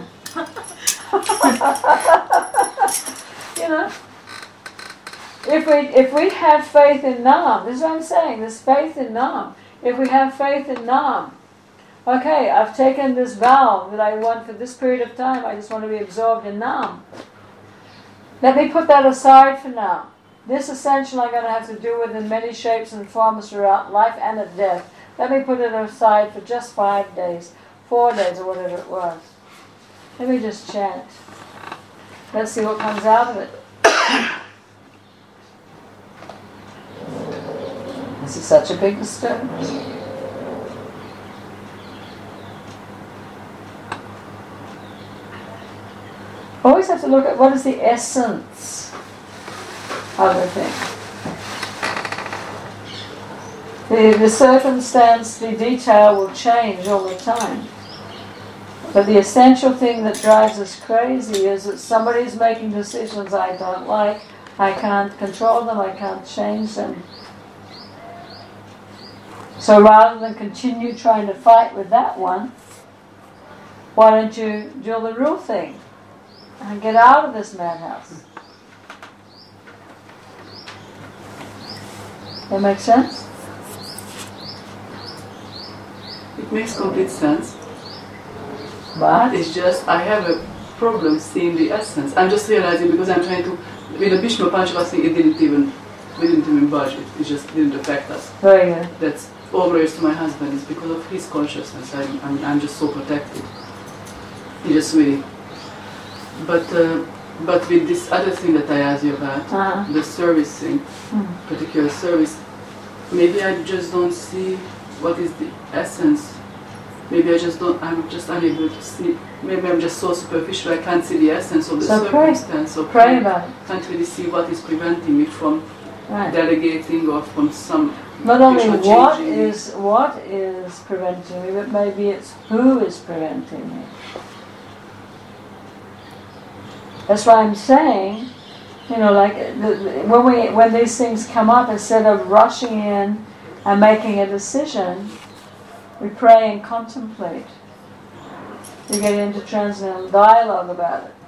You know, if we if we have faith in Nam, this is what I'm saying. There's faith in Nam. If we have faith in Nam. Okay, I've taken this vow that I want for this period of time. I just want to be absorbed in Nam. Let me put that aside for now. This essential I'm going to have to deal with in many shapes and forms throughout life and at death. Let me put it aside for just five days, four days or whatever it was. Let me just chant. Let's see what comes out of it. This is such a big disturbance. Always have to look at what is the essence of the thing. The, the circumstance, the detail will change all the time. But the essential thing that drives us crazy is that somebody's making decisions I don't like, I can't control them, I can't change them. So rather than continue trying to fight with that one, why don't you do the real thing? And get out of this madhouse. That makes sense? It makes complete sense. But it's just I have a problem seeing the essence. I'm just realizing because I'm trying to with the Bhishma Panchava thing, it didn't even we didn't even budge it. It just didn't affect us. Very good. That's all praise to my husband. It's because of his consciousness. I'm I'm, I'm just so protected. He just really. But uh, but with this other thing that I asked you about, uh-huh. the service thing, mm. particular service, maybe I just don't see what is the essence. Maybe I just don't. I'm just unable to see. Maybe I'm just so superficial. I can't see the essence of the so circumstance. Pray. So pray can't, about it. Can't really see what is preventing me from right. delegating or from some. Not only what changing. is what is preventing me, but maybe it's who is preventing me. That's why I'm saying, you know, like the, the, when we when these things come up, instead of rushing in and making a decision, we pray and contemplate. We get into transcendental dialogue about it.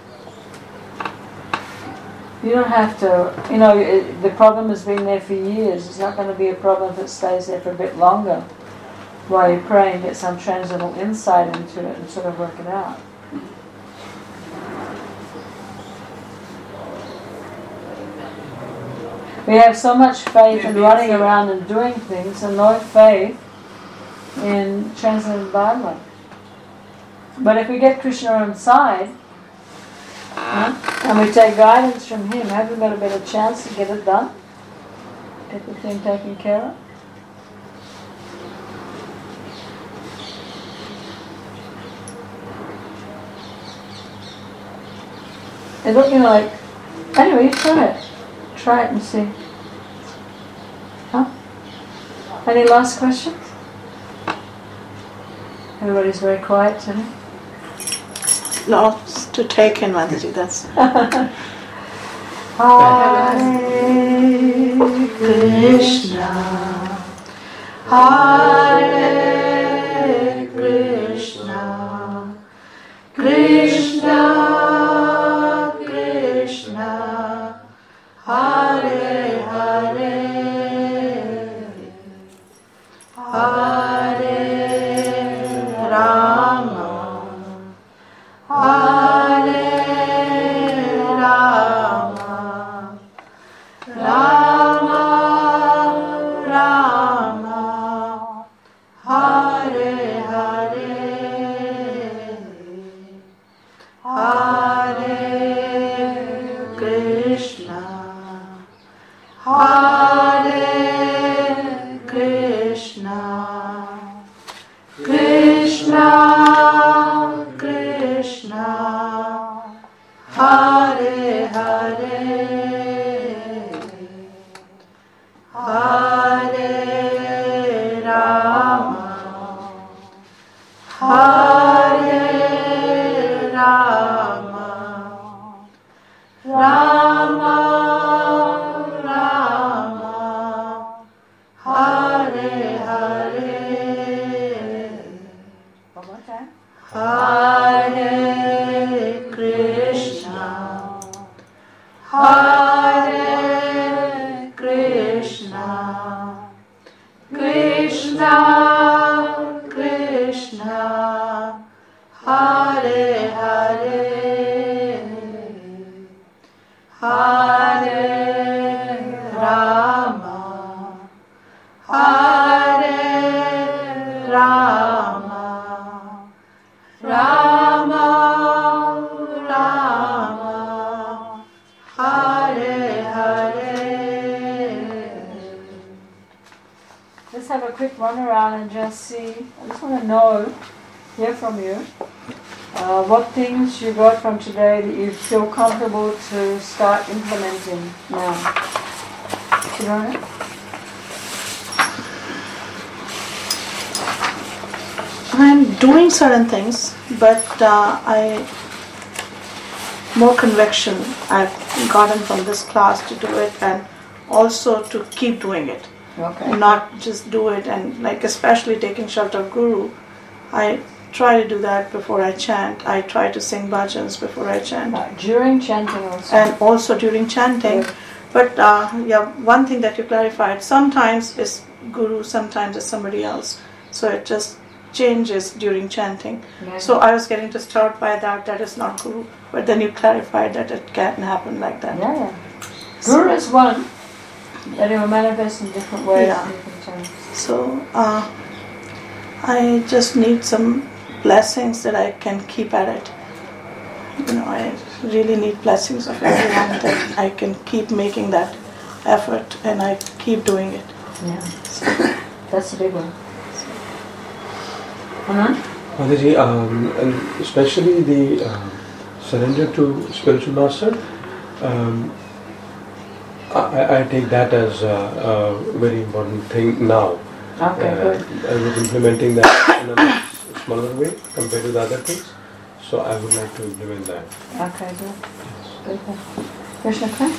You don't have to, you know, it, the problem has been there for years. It's not going to be a problem if it stays there for a bit longer while you pray and get some transcendental insight into it and sort of work it out. We have so much faith in Maybe running it's a- around and doing things and no faith in transcendental Bhagavad. But if we get Krishna on side, huh, and we take guidance from him, have we got a better chance to get it done? Get the thing taken care of? It's looking like, anyway, you try it. Try it and see. Huh? Any last questions? Everybody's very quiet today. Lots to take in, Mataji, that's... Hare Krishna, Hare Krishna, Krishna, Krishna, Hare Hare, Hare Rama, Hare Rama, Rama, Rama, Hare Hare, Hare Krishna, Hare Krishna, Krishna, Krishna, Hare Hare, Hare Rama, Hare Rama, Rama, Rama, Hare Hare, One more time. Hare Krishna, Hare Krishna, Krishna, Krishna, Hare Hare, Hare Rama, Hare Rama, Rama, Rama, Hare Hare. Let's have a quick run around and just see. I just want to know, hear from you, uh, what things you got from today that you feel comfortable to start implementing now. You know it? I'm doing certain things, but uh, I more conviction I've gotten from this class to do it, and also to keep doing it, Okay. not just do it. And like especially taking shelter of Guru, I try to do that before I chant. I try to sing bhajans before I chant, Uh, during chanting also. and also during chanting. Yeah. But uh, yeah, one thing that you clarified, sometimes it's Guru, sometimes it's somebody else. So it just changes during chanting. Yeah. So I was getting disturbed by that, that is not Guru. But then you clarified that it can happen like that. Yeah, yeah. Guru is one, but it will manifest in different ways Yeah. at different times. So uh, I just need some blessings that I can keep at it. You know, I really need blessings of everyone that I can keep making that effort, and I keep doing it. Yeah. That's a big one. Uh-huh. Mataji, um, and especially the um, surrender to spiritual master, um, I, I take that as a, a very important thing now. Okay, Uh, good. I was implementing that in a much smaller way compared to the other things, so I would like to implement that. Okay, good. Good. good. Krishna Khan?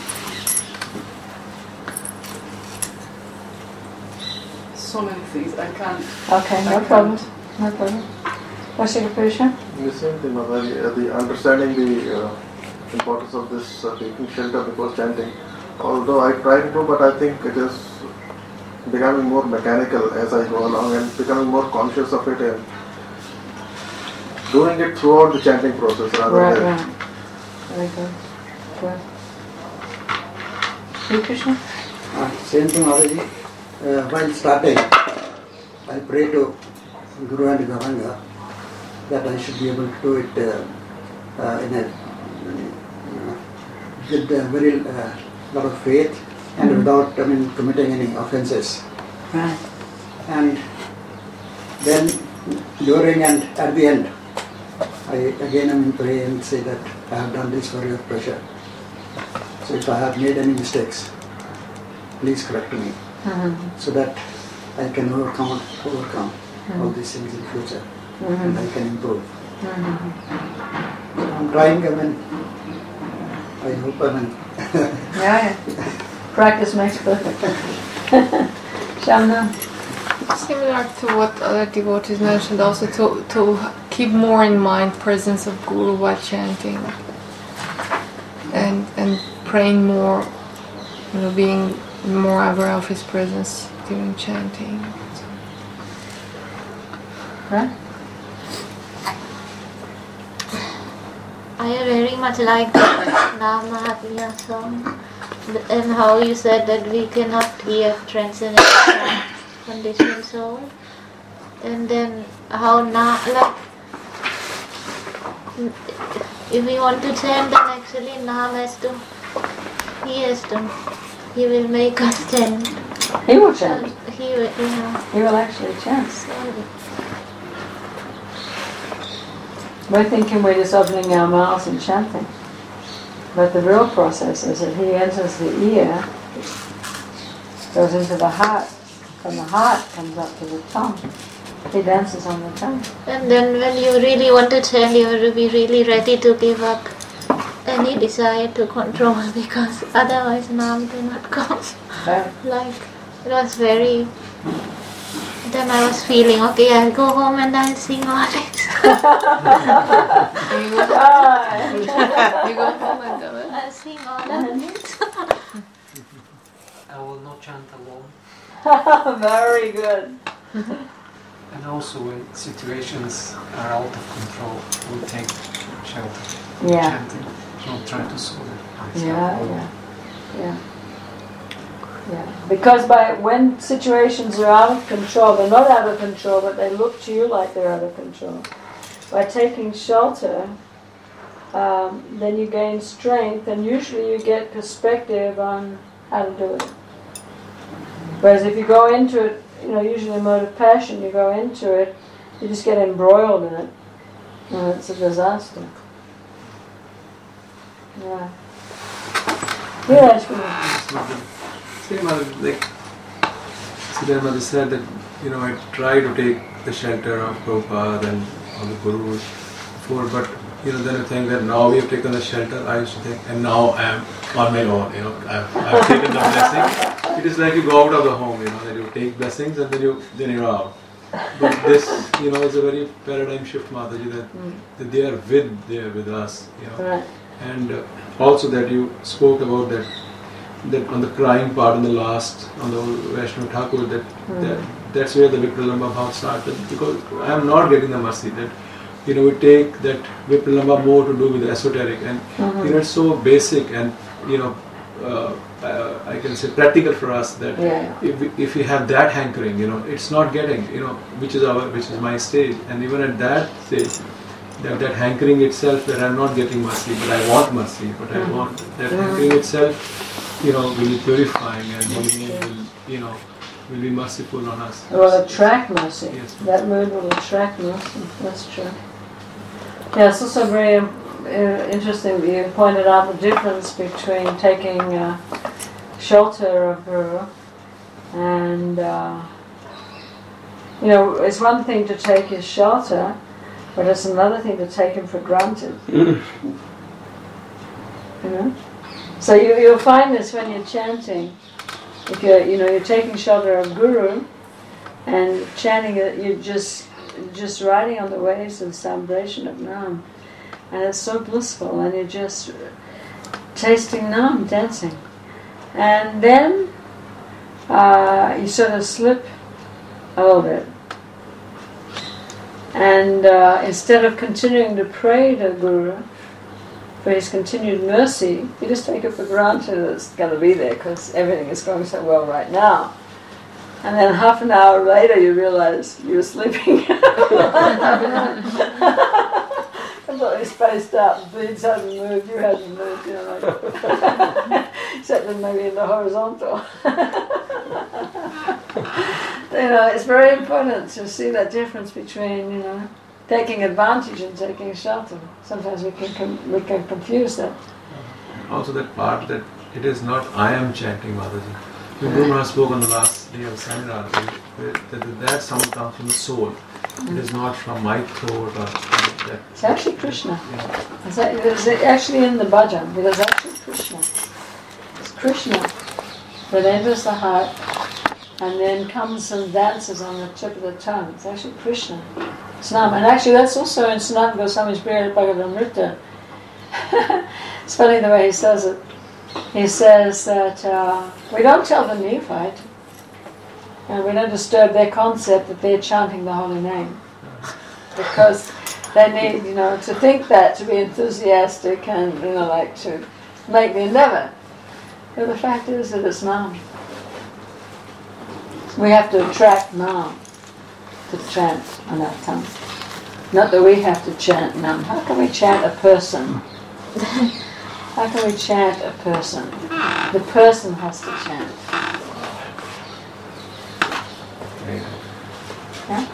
So many things I can't. Okay, no problem. No problem. Vashika Purusha? The same thing, Mataji, uh, the understanding the uh, importance of this uh, taking shelter before chanting. Although I try to do, but I think it is becoming more mechanical as I go along and becoming more conscious of it and doing it throughout the chanting process rather Right, than. right. Very good. Good. You, Krishna? Uh, same thing already. Uh, while starting, I pray to Guru and Gauranga that I should be able to do it uh, uh, in a uh, with a very uh, lot of faith and Mm. without I mean committing any offences. Right. And then during and at the end, I again I mean pray and say that I have done this for your pleasure. So if I have made any mistakes, please correct me, Mhm. so that I can overcome overcome all these things in future, and I can improve. Mhm. So I'm trying. I mean, I hope I mean. Yeah, yeah. Practice makes perfect. Shamna? Similar to what other devotees mentioned, also to, to keep more in mind presence of Guru while chanting, and and praying more, you know, being more aware of his presence during chanting. Right? I very much like the Nam Mahatmya song, and how you said that we cannot hear transcendental sound, conditioned soul, and then how na like if we want to chant, then actually Nam has to, he has to, he will make us chant. He will chant. He will, you know. He will actually chant. So, We're thinking we're just opening our mouths and chanting. But the real process is that he enters the ear, goes into the heart, from the heart comes up to the tongue. He dances on the tongue. and then when you really want to chant, you have to be really ready to give up any desire to control, because otherwise Nam do not come. Right. Like, it was very... Then I was feeling, okay, I'll go home and I'll sing all it. You go, you go home and do it. I'll sing all of it. I will not chant alone. Very good. And also when situations are out of control, we'll take shelter. Yeah. Chanting. Don't try to solve it. Yeah, yeah, yeah. Yeah. Because by when situations are out of control, they're not out of control, but they look to you like they're out of control. By taking shelter, um, then you gain strength, and usually you get perspective on how to do it. Whereas if you go into it, you know, usually mode of passion, you go into it, you just get embroiled in it, and it's a disaster. Yeah. Yeah, that's good. Same as like Siddhartha Mother said that, you know, I try to take the shelter of Prabhupada and of the Guru before, but you know, then I think that now we have taken the shelter, I used to think, and now I am on my own, you know, I've, I've taken the blessing. It is like you go out of the home, you know, that you take blessings and then you then you're out. But this, you know, is a very paradigm shift, Mataji, that, Mm. that they are with, they are with us, you know. Right. And uh, also that you spoke about that, that on the crying part on the last, on the Vaishnava Thakur, that, Mm. that that's where the Vipralamba Bhav started, because I am not getting the mercy, that, you know, we take that Vipralamba more to do with esoteric, and Mhm. you know, it's so basic and, you know, uh, uh, I can say practical for us, that Yeah. if we, if we have that hankering, you know, it's not getting, you know, which is our, which is my stage, and even at that stage, that, that hankering itself, that I'm not getting mercy, but I want mercy, but I Mhm. want, that Mhm. hankering itself, you know, will be purifying and will, will, you know, will be merciful on us. It will attract mercy. Yes. That mood will attract mercy. That's true. Yeah, it's also very um, uh, interesting that you pointed out the difference between taking uh, shelter of Guru and, uh, you know, it's one thing to take his shelter, but it's another thing to take him for granted. You know? So you, you'll find this when you're chanting. If you're, you know, you're taking shelter of Guru and chanting it, you're just just riding on the waves of the vibration of Nam, and it's so blissful, and you're just tasting Nam, dancing, and then uh, you sort of slip a little bit, and uh, instead of continuing to pray to Guru, for His continued mercy, you just take it for granted that it's going to be there because everything is going so well right now. And then half an hour later you realise you were sleeping. Completely spaced out, the beads hadn't moved, you hadn't moved, you know, like except then maybe in the horizontal. You know, it's very important to see that difference between, you know, taking advantage and taking shelter. Sometimes we can com- we can confuse that. Also that part that it is not I am chanting Mataji. When Guru Maharaj spoke on the last day of seminar, that, that, that sound comes from the soul. It is not from my throat or that. It's actually Krishna. Yeah. It's, a- it's actually in the bhajan, because it's actually Krishna. It's Krishna that enters the heart and then comes and dances on the tip of the tongue. It's actually Krishna. It's Nam. And actually that's also in Sanatana Goswami's Bhagavatamrita. It's funny the way he says it. He says that uh, we don't tell the neophyte, and we don't disturb their concept that they're chanting the holy name, because they need, you know, to think that, to be enthusiastic and, you know, like to make the endeavour. But the fact is that it's Nam. We have to attract Nam to chant on our tongue. Not that we have to chant Nam. How can we chant a person? How can we chant a person? The person has to chant. Yeah?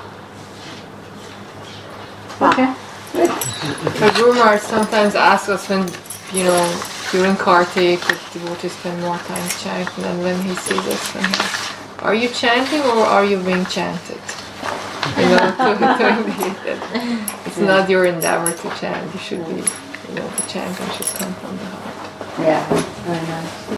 Okay. The Guru Maharaj sometimes asks us when, you know, during Kartik, the devotees spend more time chanting, and when he sees us, when he, are you chanting or are you being chanted? You know, to, to indicate that it's not your endeavor to chant. You should be, you know, the chanting should come from the heart. Yeah, very nice.